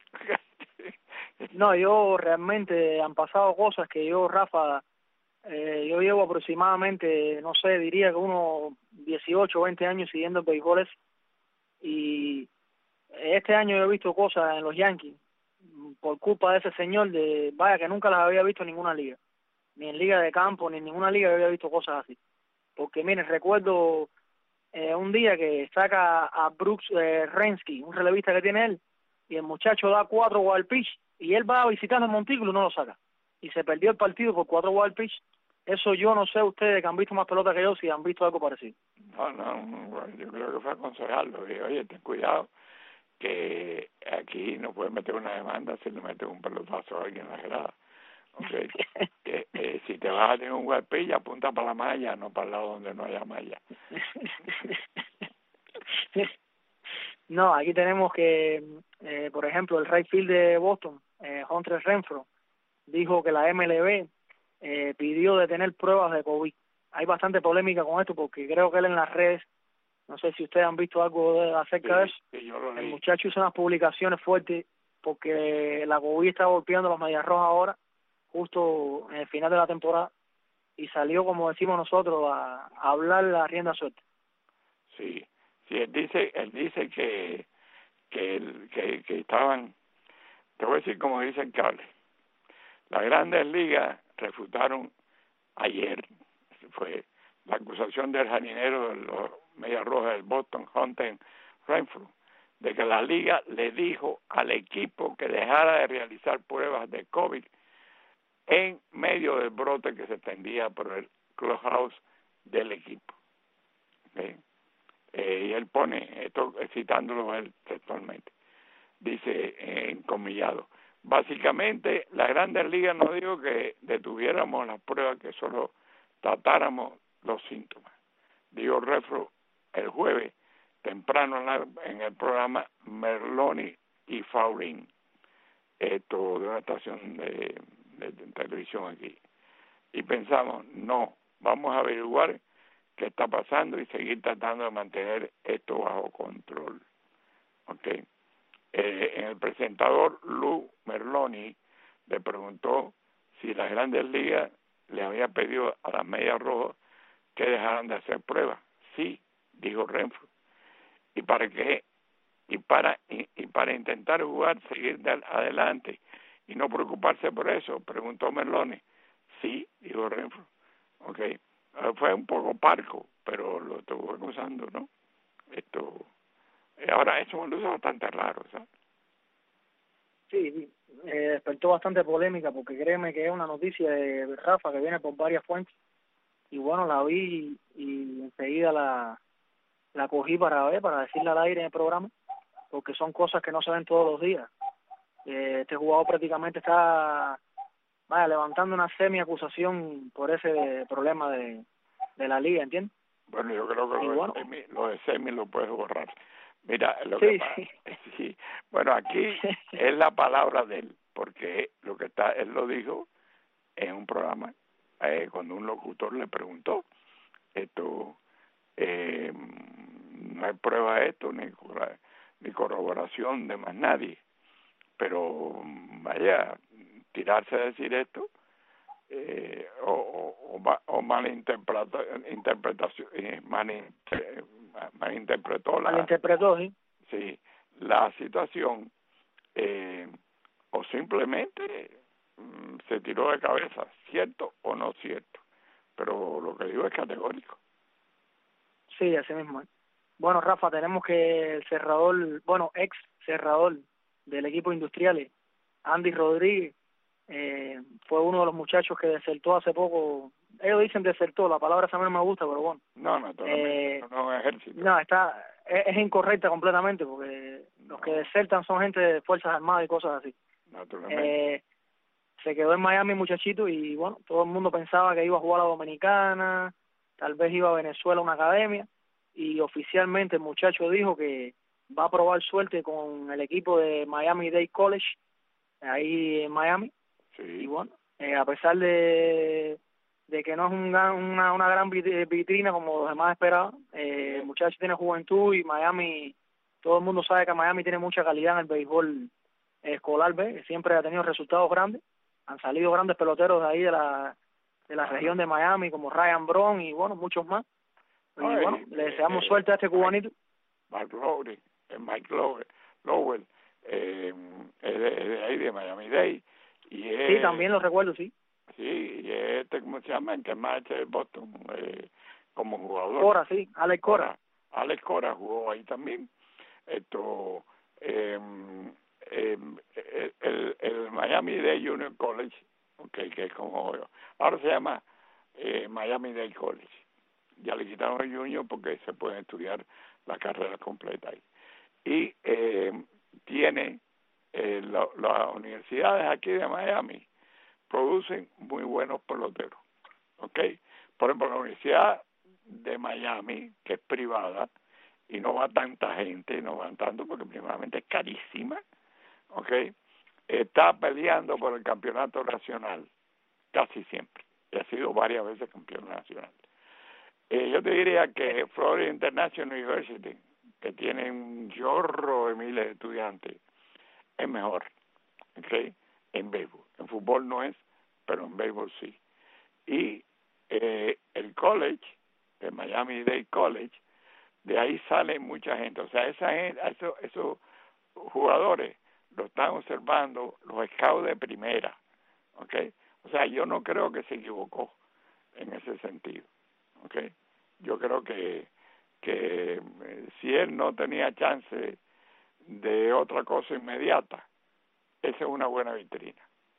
No, yo realmente han pasado cosas que yo, Rafa, eh, yo llevo aproximadamente, no sé, diría que unos dieciocho o veinte años siguiendo el béisbol, y este año yo he visto cosas en los Yankees por culpa de ese señor, de vaya que nunca las había visto en ninguna liga, ni en liga de campo, ni en ninguna liga había visto cosas así. Porque miren, recuerdo eh, un día que saca a Brooks eh, Rensky, un relevista que tiene él, y el muchacho da cuatro wild pitch, y él va a visitar el montículo y no lo saca. Y se perdió el partido por cuatro wild pitch. Eso yo no sé ustedes que han visto más pelota que yo si han visto algo parecido. No, no, bueno, yo creo que fue aconsejarlo. Y, oye, ten cuidado que aquí no puedes meter una demanda si le metes un pelotazo a alguien en la grada. Okay. que, eh, si te vas a tener un wild pitch, apunta para la malla, no para el lado donde no haya malla. No, aquí tenemos que, eh, por ejemplo, el right field de Boston, eh, Hunter Renfroe, dijo que la M L B eh, pidió detener pruebas de COVID. Hay bastante polémica con esto porque creo que él en las redes, no sé si ustedes han visto algo de, acerca sí, de eso, sí, yo lo el leí. muchacho hizo unas publicaciones fuertes porque la COVID está golpeando a los Medias Rojas ahora, justo en el final de la temporada, y salió, como decimos nosotros, a, a hablar la rienda suelta. Sí, sí, él dice, él dice que que, el, que que estaban, te voy a decir como dicen Carles, las Grandes Ligas refutaron ayer, fue la acusación del jardinero de los Medias Rojas del Boston, Hunter Renfroe, de que la liga le dijo al equipo que dejara de realizar pruebas de COVID en medio del brote que se extendía por el clubhouse del equipo. ¿Okay? Eh, y él pone, esto citándolo él textualmente, dice eh, encomillado, básicamente las Grandes Ligas no dijo que detuviéramos las pruebas, que solo tratáramos los síntomas. Dijo Renfroe el jueves temprano en, la, en el programa Merloni y Faurin, esto de una estación de, de, de televisión aquí, y pensamos, no, vamos a averiguar qué está pasando y seguir tratando de mantener esto bajo control. Okay. Eh, en el presentador Lou Merloni le preguntó si las Grandes Ligas le había pedido a las Medias Rojas que dejaran de hacer pruebas. Sí, dijo Renfroe. ¿Y para qué? Y para y, y para intentar jugar, seguir de adelante y no preocuparse por eso, preguntó Merloni. Sí, dijo Renfroe. Okay. Uh, fue un poco parco, pero lo estuvo acusando, ¿no? Esto, ahora eso me luce bastante raro, ¿sabes? Sí, eh, despertó bastante polémica, porque créeme que es una noticia de Rafa que viene por varias fuentes, y bueno, la vi y, y enseguida la, la cogí para ver, para decirle al aire en el programa, porque son cosas que no se ven todos los días. Eh, este jugador prácticamente está... vaya, levantando una semi-acusación por ese problema de, de la liga, ¿entiendes? Bueno, yo creo que lo, bueno. de semi, lo de semi lo puedes borrar. Mira, lo sí, que pasa, sí. sí, bueno, aquí es la palabra de él, porque lo que está, él lo dijo en un programa, eh, cuando un locutor le preguntó, esto, eh, no hay prueba de esto, ni, ni corroboración de más nadie, pero vaya, tirarse a decir esto, eh, o, o, o, o malinterpretación, interpretación, eh, malinter, malinterpretó la, malinterpretó, sí. Sí, la situación, eh, o simplemente mm, se tiró de cabeza, cierto o no cierto, pero lo que digo es categórico. Sí, así mismo. Bueno, Rafa, tenemos que el cerrador, bueno, ex cerrador del equipo Industriales, Andy Rodríguez, eh, fue uno de los muchachos que desertó hace poco. Ellos dicen desertó, la palabra esa no me gusta, pero bueno. No, no, eh, no es ejército. No, está, es, es incorrecta completamente, porque no. Los que desertan son gente de Fuerzas Armadas y cosas así. Naturalmente. Eh, se quedó en Miami, muchachito, y bueno, todo el mundo pensaba que iba a jugar a la Dominicana, tal vez iba a Venezuela a una academia, y oficialmente el muchacho dijo que va a probar suerte con el equipo de Miami-Dade College, ahí en Miami. Sí. Y bueno, eh, a pesar de, de que no es un gran, una, una gran vitrina como los demás esperaban, eh, el muchacho tiene juventud, y Miami, todo el mundo sabe que Miami tiene mucha calidad en el béisbol escolar, ¿ves? Siempre ha tenido resultados grandes, han salido grandes peloteros de ahí de la de la región de Miami, como Ryan Braun y bueno, muchos más. Y Ay, bueno, le deseamos eh, suerte a este cubanito. Mike Lowry, eh, Mike Lowell, Lowell eh, es, de, es de ahí, de Miami-Dade. Y es, sí, también lo recuerdo, sí. Sí, y este, ¿cómo se llama? El que más de Boston eh, como jugador. Cora, sí, Alex Cora. Cora. Alex Cora jugó ahí también. Esto, eh, eh, el, el, el Miami-Dade Junior College, okay, que es como, ahora se llama eh, Miami-Dade College. Ya le quitaron el junior porque se puede estudiar la carrera completa ahí. Y eh, tiene eh, lo, las universidades aquí de Miami producen muy buenos peloteros, ¿ok? Por ejemplo, la Universidad de Miami, que es privada, y no va tanta gente, no van tanto porque primeramente es carísima, ¿ok? Está peleando por el campeonato nacional, casi siempre, y ha sido varias veces campeón nacional. Eh, yo te diría que Florida International University, que tiene un chorro de miles de estudiantes, es mejor, ¿ok? En béisbol. En fútbol no es, pero en béisbol sí. Y eh, el college, el Miami-Dade College, de ahí sale mucha gente. O sea, esa gente, esos, esos jugadores lo están observando los scouts de primera, ¿ok? O sea, yo no creo que se equivocó en ese sentido, ¿ok? Yo creo que, que eh, si él no tenía chance de otra cosa inmediata, esa es una buena vitrina.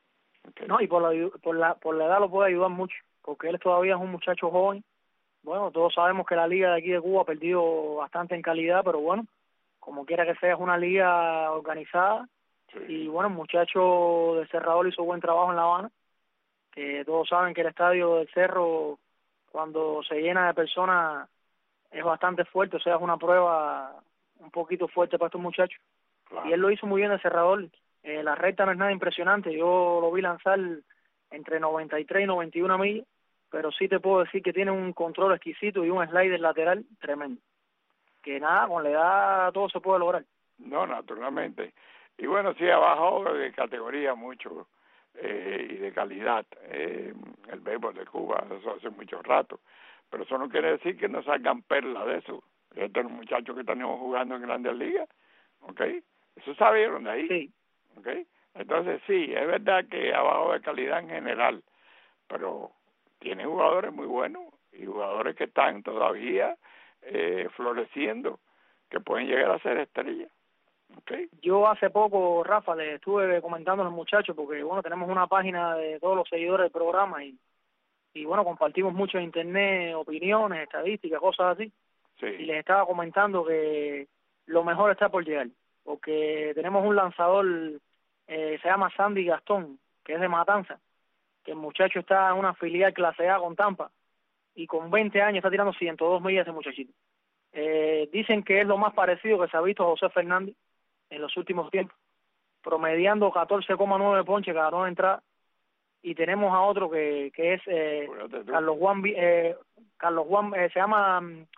Okay. No, y por la, por la por la edad lo puede ayudar mucho, porque él todavía es un muchacho joven. Bueno, todos sabemos que la liga de aquí de Cuba ha perdido bastante en calidad, pero bueno, como quiera que sea, es una liga organizada. Sí. Y bueno, el muchacho de Cerrador hizo buen trabajo en La Habana, que todos saben que el estadio del Cerro, cuando se llena de personas, es bastante fuerte, o sea, es una prueba un poquito fuerte para estos muchachos. Claro. Y él lo hizo muy bien de Cerrador. Eh, la recta no es nada impresionante, yo lo vi lanzar entre noventa y tres y noventa y una millas, pero sí te puedo decir que tiene un control exquisito y un slider lateral tremendo. Que nada, con la edad todo se puede lograr. No, naturalmente. Y bueno, sí ha bajado de categoría mucho eh, y de calidad eh, el béisbol de Cuba, eso hace mucho rato. Pero eso no quiere decir que no salgan perlas de eso. Estos muchachos que tenemos jugando en Grandes Ligas, ¿ok? Eso salieron de ahí. Sí. ¿Ok? Entonces sí, es verdad que ha bajado de calidad en general, pero tiene jugadores muy buenos y jugadores que están todavía eh, floreciendo, que pueden llegar a ser estrellas. Okay. Yo hace poco, Rafa, le estuve comentando a los muchachos, porque bueno, tenemos una página de todos los seguidores del programa y, y bueno, compartimos mucho en internet, opiniones, estadísticas, cosas así. Sí. Y les estaba comentando que lo mejor está por llegar, porque tenemos un lanzador, eh, se llama Sandy Gastón, que es de Matanza, que el muchacho está en una filial clase A con Tampa, y con veinte años está tirando ciento dos millas ese muchachito. Eh, dicen que es lo más parecido que se ha visto a José Fernández en los últimos tiempos, promediando catorce coma nueve ponches cada nueve entradas, y tenemos a otro que, que es eh, Carlos Juan, eh, Carlos Juan, eh, se llama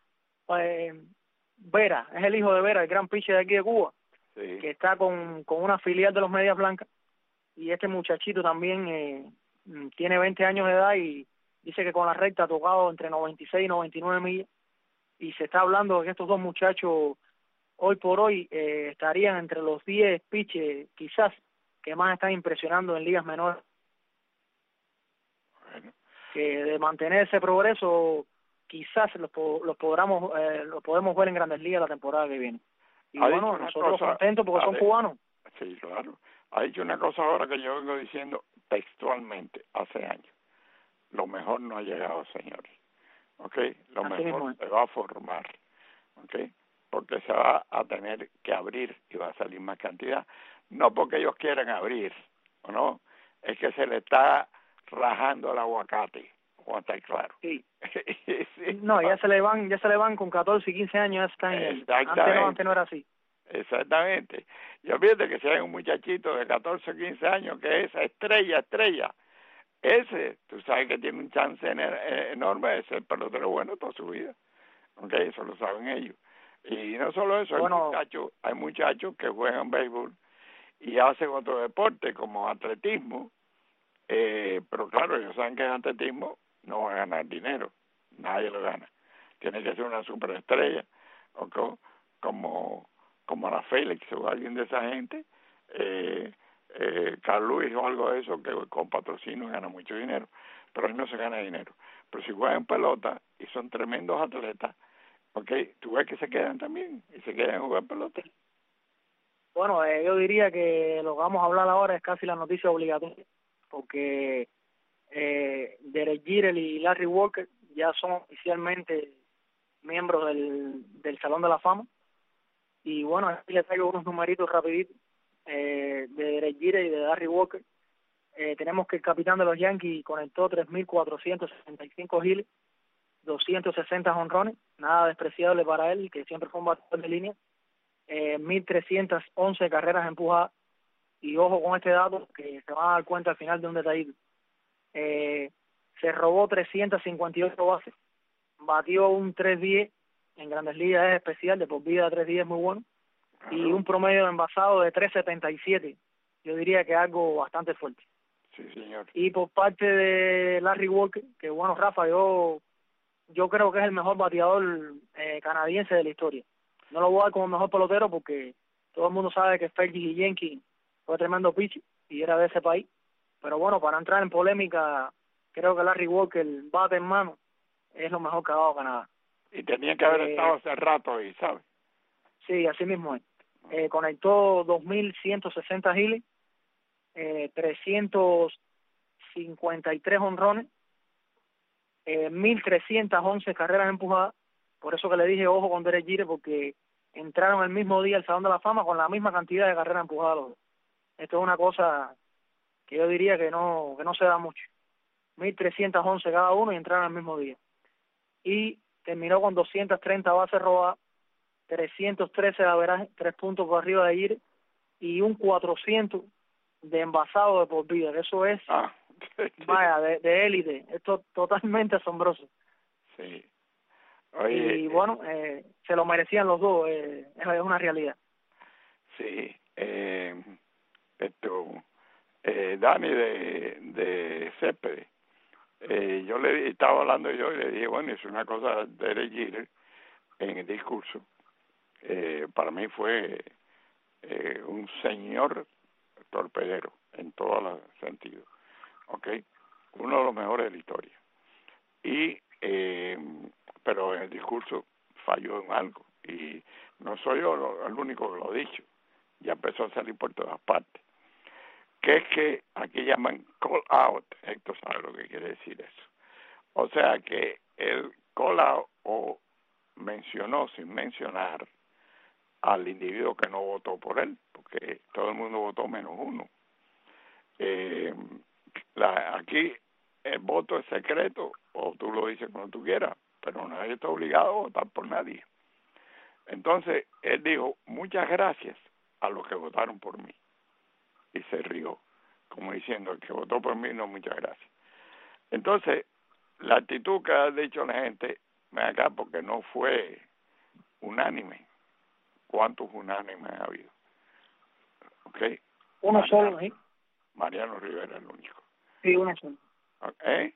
eh, Vera, es el hijo de Vera, el gran pitcher de aquí de Cuba, sí. que está con, con una filial de los Medias Blancas, y este muchachito también eh, tiene veinte años de edad y dice que con la recta ha tocado entre noventa y seis y noventa y nueve millas, y se está hablando de que estos dos muchachos hoy por hoy eh, estarían entre los diez pitches quizás que más están impresionando en ligas menores. Bueno. Que de mantener ese progreso quizás los, los, podamos, eh, los podemos ver en Grandes Ligas la temporada que viene. Y ha bueno, nosotros cosa, contentos porque son de, cubanos. Sí, claro. Ha dicho una cosa ahora que yo vengo diciendo textualmente hace años. Lo mejor no ha llegado, señores. ¿Ok? Lo Así mejor mismo. se va a formar. ¿Ok? Porque se va a tener que abrir y va a salir más cantidad. No porque ellos quieran abrir, ¿o no? Es que se le está rajando el aguacate, como está claro. Sí. sí. No, ya se le van, ya se le van con catorce y quince años, ya están en antes no, antes no era así. Exactamente. Y olvídate que si hay un muchachito de catorce o quince años que es estrella, estrella, ese, tú sabes que tiene un chance enorme de ser pelotero bueno toda su vida. ¿Ok? Eso lo saben ellos. Y no solo eso, bueno, hay muchachos, hay muchachos que juegan béisbol y hacen otro deporte como atletismo, eh, pero claro, ellos saben que en atletismo no va a ganar dinero, nadie lo gana. Tiene que ser una superestrella, ¿okay? como como la Félix o alguien de esa gente, eh, eh, Carl Lewis o algo de eso, que con patrocinio gana mucho dinero, pero ahí no se gana dinero. Pero si juegan pelota y son tremendos atletas, ok, tú ves que se quedan también y se quedan a jugar pelota. Bueno, eh, yo diría que lo que vamos a hablar ahora es casi la noticia obligatoria, porque eh, Derek Jeter y Larry Walker ya son oficialmente miembros del, del Salón de la Fama. Y bueno, aquí les traigo unos numeritos rapiditos eh, de Derek Jeter y de Larry Walker. Eh, tenemos que el capitán de los Yankees conectó tres mil cuatrocientos sesenta y cinco giles, doscientos sesenta jonrones, nada despreciable para él, que siempre fue un bateador de línea, eh, mil trescientas once carreras empujadas, y ojo con este dato, que se van a dar cuenta al final de un detallito. Eh, se robó trescientas cincuenta y ocho bases, batió un tres diez, en Grandes Ligas es especial, de por vida tres diez es muy bueno, y un promedio de envasado de tres setenta y siete, yo diría que algo bastante fuerte. Sí, señor. Y por parte de Larry Walker, que bueno, Rafa, yo yo creo que es el mejor bateador eh, canadiense de la historia. No lo voy a dar como mejor pelotero porque todo el mundo sabe que Fergie y Jenkins fue tremendo pitcher y era de ese país, pero bueno, para entrar en polémica, creo que Larry Walker, bate en mano, es lo mejor que ha dado Canadá. Y tenía que haber eh, estado hace rato ahí, ¿sabes? Sí, así mismo es. Eh, conectó dos mil ciento sesenta giles, eh, trescientos cincuenta y tres honrones, eh, mil trescientas once carreras empujadas. Por eso que le dije ojo con Derek Jeter, porque entraron el mismo día al Salón de la Fama con la misma cantidad de carreras empujadas los dos. Esto es una cosa que yo diría que no que no se da mucho. mil trescientas once cada uno y entraron el mismo día. Y terminó con doscientas treinta bases robadas, trescientos trece de averaje, tres puntos por arriba de Jeter, y un cuatrocientos de envasado de por vida. Eso es, ah, vaya, de, de élite. Esto es totalmente asombroso. Sí. Oye, y bueno, eh, se lo merecían los dos, eh, es una realidad. Sí, eh, esto, eh, Dani de, de Céspedes, eh, yo le estaba hablando yo y le dije, bueno, es una cosa de Derek Jeter en el discurso. Eh, para mí fue eh, un señor torpedero en todos los sentidos, ¿ok? Uno de los mejores de la historia. Y eh, pero en el discurso falló en algo, y no soy yo lo, el único que lo ha dicho, ya empezó a salir por todas partes, que es que aquí llaman call out. Héctor sabe lo que quiere decir eso. O sea que el call out o mencionó sin mencionar al individuo que no votó por él, porque todo el mundo votó menos uno. Eh, la, aquí el voto es secreto, o tú lo dices cuando tú quieras, pero nadie está obligado a votar por nadie. Entonces, él dijo, muchas gracias a los que votaron por mí. Y se rió, como diciendo, el que votó por mí, no, muchas gracias. Entonces, la actitud que ha dicho la gente, ven acá, porque no fue unánime. ¿Cuántos unánimes ha habido? ¿Ok? Uno Mariano, solo, ¿sí? Mariano Rivera, el único. Sí, uno solo. ¿Eh?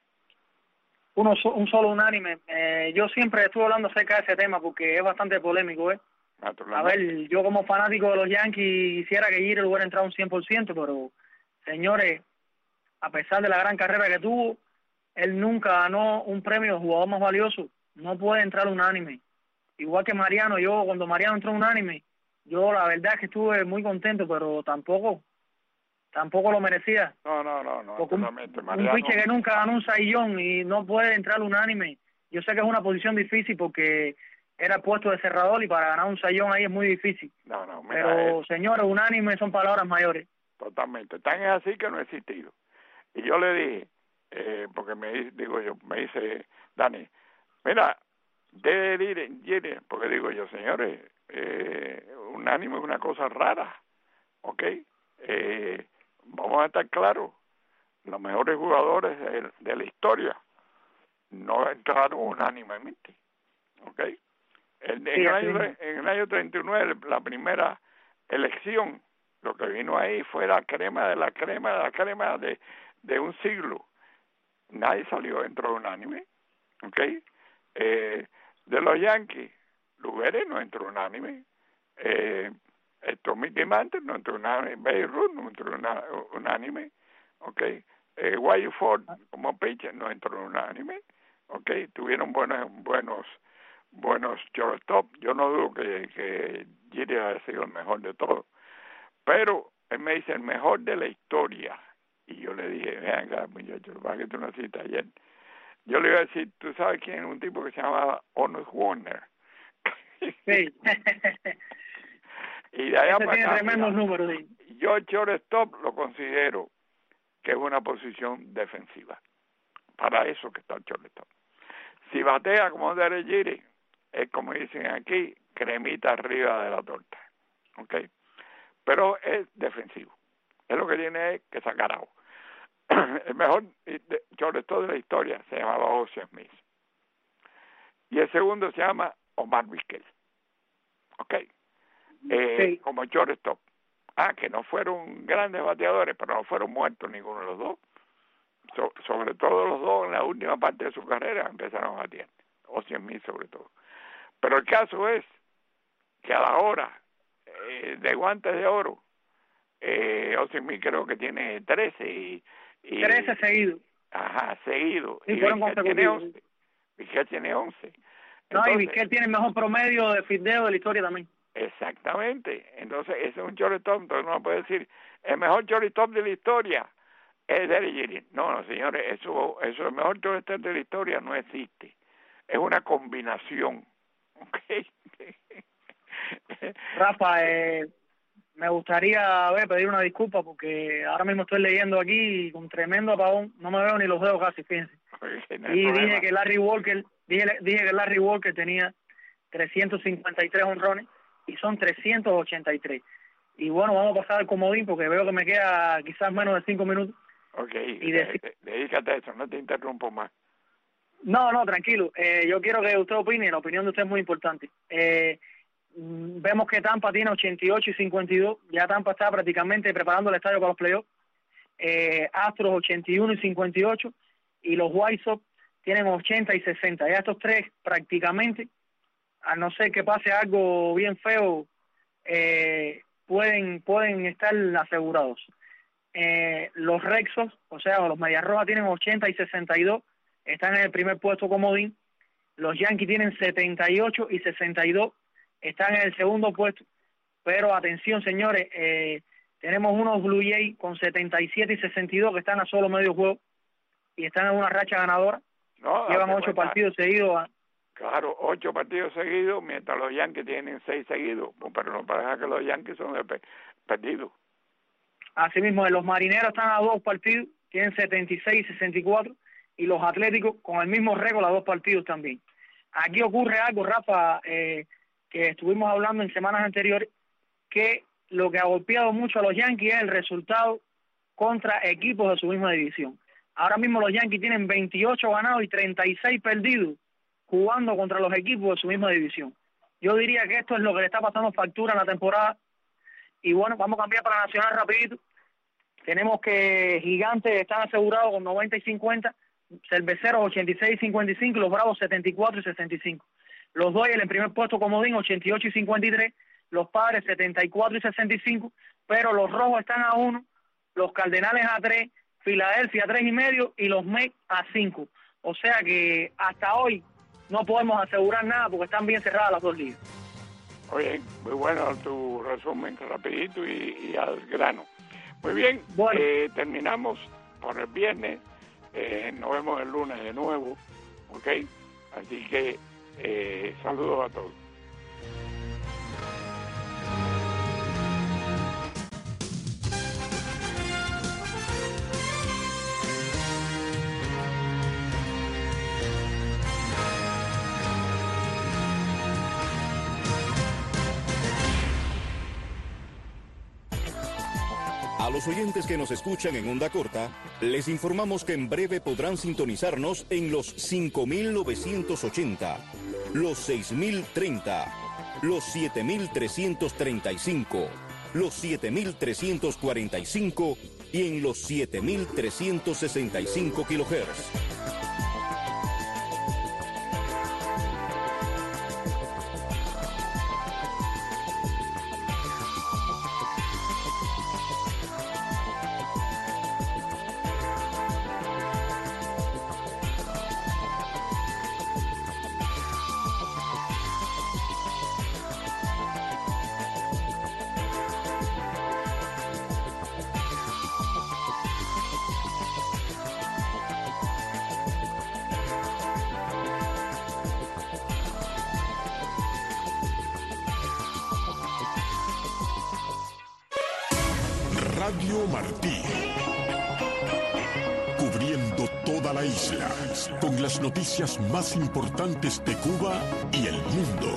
Uno, un solo unánime. Eh, yo siempre estuve hablando acerca de ese tema porque es bastante polémico, ¿eh? A ver, yo como fanático de los Yankees quisiera que Jeter hubiera entrado un cien por ciento, pero, señores, a pesar de la gran carrera que tuvo, él nunca ganó un premio de jugador más valioso. No puede entrar unánime. Igual que Mariano, yo cuando Mariano entró unánime, yo la verdad es que estuve muy contento, pero tampoco tampoco lo merecía. No, no, no, no. Un, un pitcher que nunca ganó un saillón y no puede entrar unánime. Yo sé que es una posición difícil porque era puesto de cerrador y para ganar un saillón ahí es muy difícil. No, no, mira, pero es... señores, unánime son palabras mayores. Totalmente. Tan es así que no ha existido. Y yo le dije, eh, porque me digo yo, me dice Dani, mira, debe ir, ir, porque digo yo, señores, eh, unánime es una cosa rara, ¿ok? Eh, vamos a estar claros, los mejores jugadores de, de la historia no entraron unánimemente, ¿ok? En, en, sí, el año, en el año treinta y nueve, la primera elección, lo que vino ahí fue la crema de la crema de la crema de, de un siglo. Nadie salió dentro de unánime, ¿ok? Eh, de los Yankees, Lugere no entró unánime, eh, esto Mickey Mantle no entró unánime, Babe Ruth no entró una, unánime, ¿ok? Eh, Wyatt Ford como pitcher no entró unánime, ¿ok? Tuvieron buenos buenos buenos shortstop. Yo no dudo que, que Jeter haya sido el mejor de todos, pero él me dice el mejor de la historia, y yo le dije, venga muchacho, para que tú naciste ayer. Yo le iba a decir, ¿tú sabes quién? Un tipo que se llamaba Honus Warner. Sí. Y de allá Ese para tiene acá, tremendos números. Sí. Yo shortstop lo considero que es una posición defensiva. Para eso que está el shortstop. Si batea como Derek Jeter, es como dicen aquí, cremita arriba de la torta. ¿Ok? Pero es defensivo. Es lo que tiene que sacar agua. El mejor shortstop de la historia se llamaba Ozzie Smith. Y el segundo se llama Omar Vizquel. ¿Ok? Eh, sí. Como shortstop. Ah, que no fueron grandes bateadores, pero no fueron muertos ninguno de los dos. So, sobre todo los dos en la última parte de su carrera empezaron a batear. Ozzie Smith sobre todo. Pero el caso es que a la hora eh, de guantes de oro, eh, Ozzie Smith creo que tiene trece y, y trece seguidos. Ajá, seguido. Sí, y Vizquel tiene once. Vizquel tiene once. Entonces, no, y Vizquel tiene el mejor promedio de fildeo de la historia también. Exactamente. Entonces, ese es un shortstop, entonces uno puede decir, el mejor shortstop de la historia. es Derek Jeter. No, no, señores, eso, eso el mejor shortstop de la historia no existe. Es una combinación. ¿Okay? Rafa, eh, me gustaría a ver, pedir una disculpa porque ahora mismo estoy leyendo aquí y con tremendo apagón no me veo ni los dedos casi, fíjense. Okay, no y problema. dije que Larry Walker, dije, dije que Larry Walker tenía trescientos cincuenta y tres honrones y son trescientos ochenta y tres. Y bueno, vamos a pasar al comodín porque veo que me queda quizás menos de cinco minutos. Ok, y de, decir... de, dedícate a eso, no te interrumpo más. No, no, tranquilo. Eh, yo quiero que usted opine, la opinión de usted es muy importante. Eh, vemos que Tampa tiene ochenta y ocho y cincuenta y dos, ya Tampa está prácticamente preparando el estadio para los playoffs. Eh, Astros ochenta y uno y cincuenta y ocho y los White Sox tienen ochenta y sesenta. Ya estos tres prácticamente, a no ser que pase algo bien feo, eh, pueden pueden estar asegurados. Eh, los Red Sox, o sea, los Medias Rojas tienen ochenta y sesenta y dos, están en el primer puesto comodín. Los Yankees tienen setenta y ocho y sesenta y dos, están en el segundo puesto. Pero atención, señores, eh, tenemos unos Blue Jays con setenta y siete y sesenta y dos que están a solo medio juego y están en una racha ganadora. No, llevan ocho cuenta. partidos seguidos. A... Claro, ocho partidos seguidos, mientras los Yankees tienen seis seguidos. Pero no parece que los Yankees son de pe- perdidos. Asimismo, los Marineros están a dos partidos, tienen setenta y seis y sesenta y cuatro, y los Atléticos con el mismo récord a dos partidos también. Aquí ocurre algo, Rafa, eh, que estuvimos hablando en semanas anteriores, que lo que ha golpeado mucho a los Yankees es el resultado contra equipos de su misma división. Ahora mismo los Yankees tienen veintiocho ganados y treinta y seis perdidos jugando contra los equipos de su misma división. Yo diría que esto es lo que le está pasando factura en la temporada. Y bueno, vamos a cambiar para Nacional rapidito. Tenemos que Gigantes están asegurados con noventa y cincuenta, Cerveceros ochenta y seis y cincuenta y cinco, los Bravos setenta y cuatro y sesenta y cinco. Los Dodgers en primer puesto comodín ochenta y ocho y cincuenta y tres, los Padres setenta y cuatro y sesenta y cinco, pero los Rojos están a uno, los Cardenales a tres, Filadelfia a tres y medio y los Mets a cinco. O sea que hasta hoy no podemos asegurar nada porque están bien cerradas las dos ligas. Oye, muy bueno tu resumen, rapidito y, y al grano. Muy bien, bueno. eh, terminamos por el viernes, eh, nos vemos el lunes de nuevo, ¿ok? Así que eh, saludos a todos. A los oyentes que nos escuchan en onda corta, les informamos que en breve podrán sintonizarnos en los cinco mil novecientos ochenta, los seis mil treinta, los siete mil trescientos treinta y cinco, los siete mil trescientos cuarenta y cinco y en los siete mil trescientos sesenta y cinco kilohertz. Radio Martí, cubriendo toda la isla, con las noticias más importantes de Cuba y el mundo.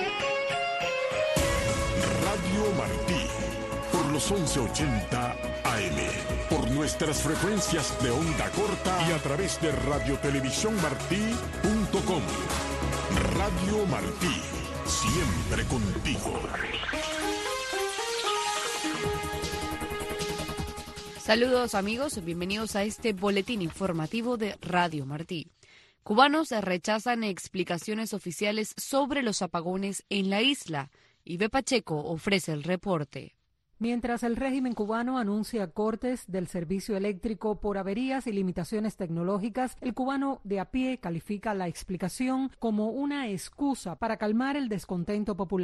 Radio Martí, por los once ochenta A M, por nuestras frecuencias de onda corta y a través de radiotelevisión-martí punto com. Radio Martí, siempre contigo. Saludos amigos, bienvenidos a este boletín informativo de Radio Martí. Cubanos rechazan explicaciones oficiales sobre los apagones en la isla. Ibe Pacheco ofrece el reporte. Mientras el régimen cubano anuncia cortes del servicio eléctrico por averías y limitaciones tecnológicas, el cubano de a pie califica la explicación como una excusa para calmar el descontento popular.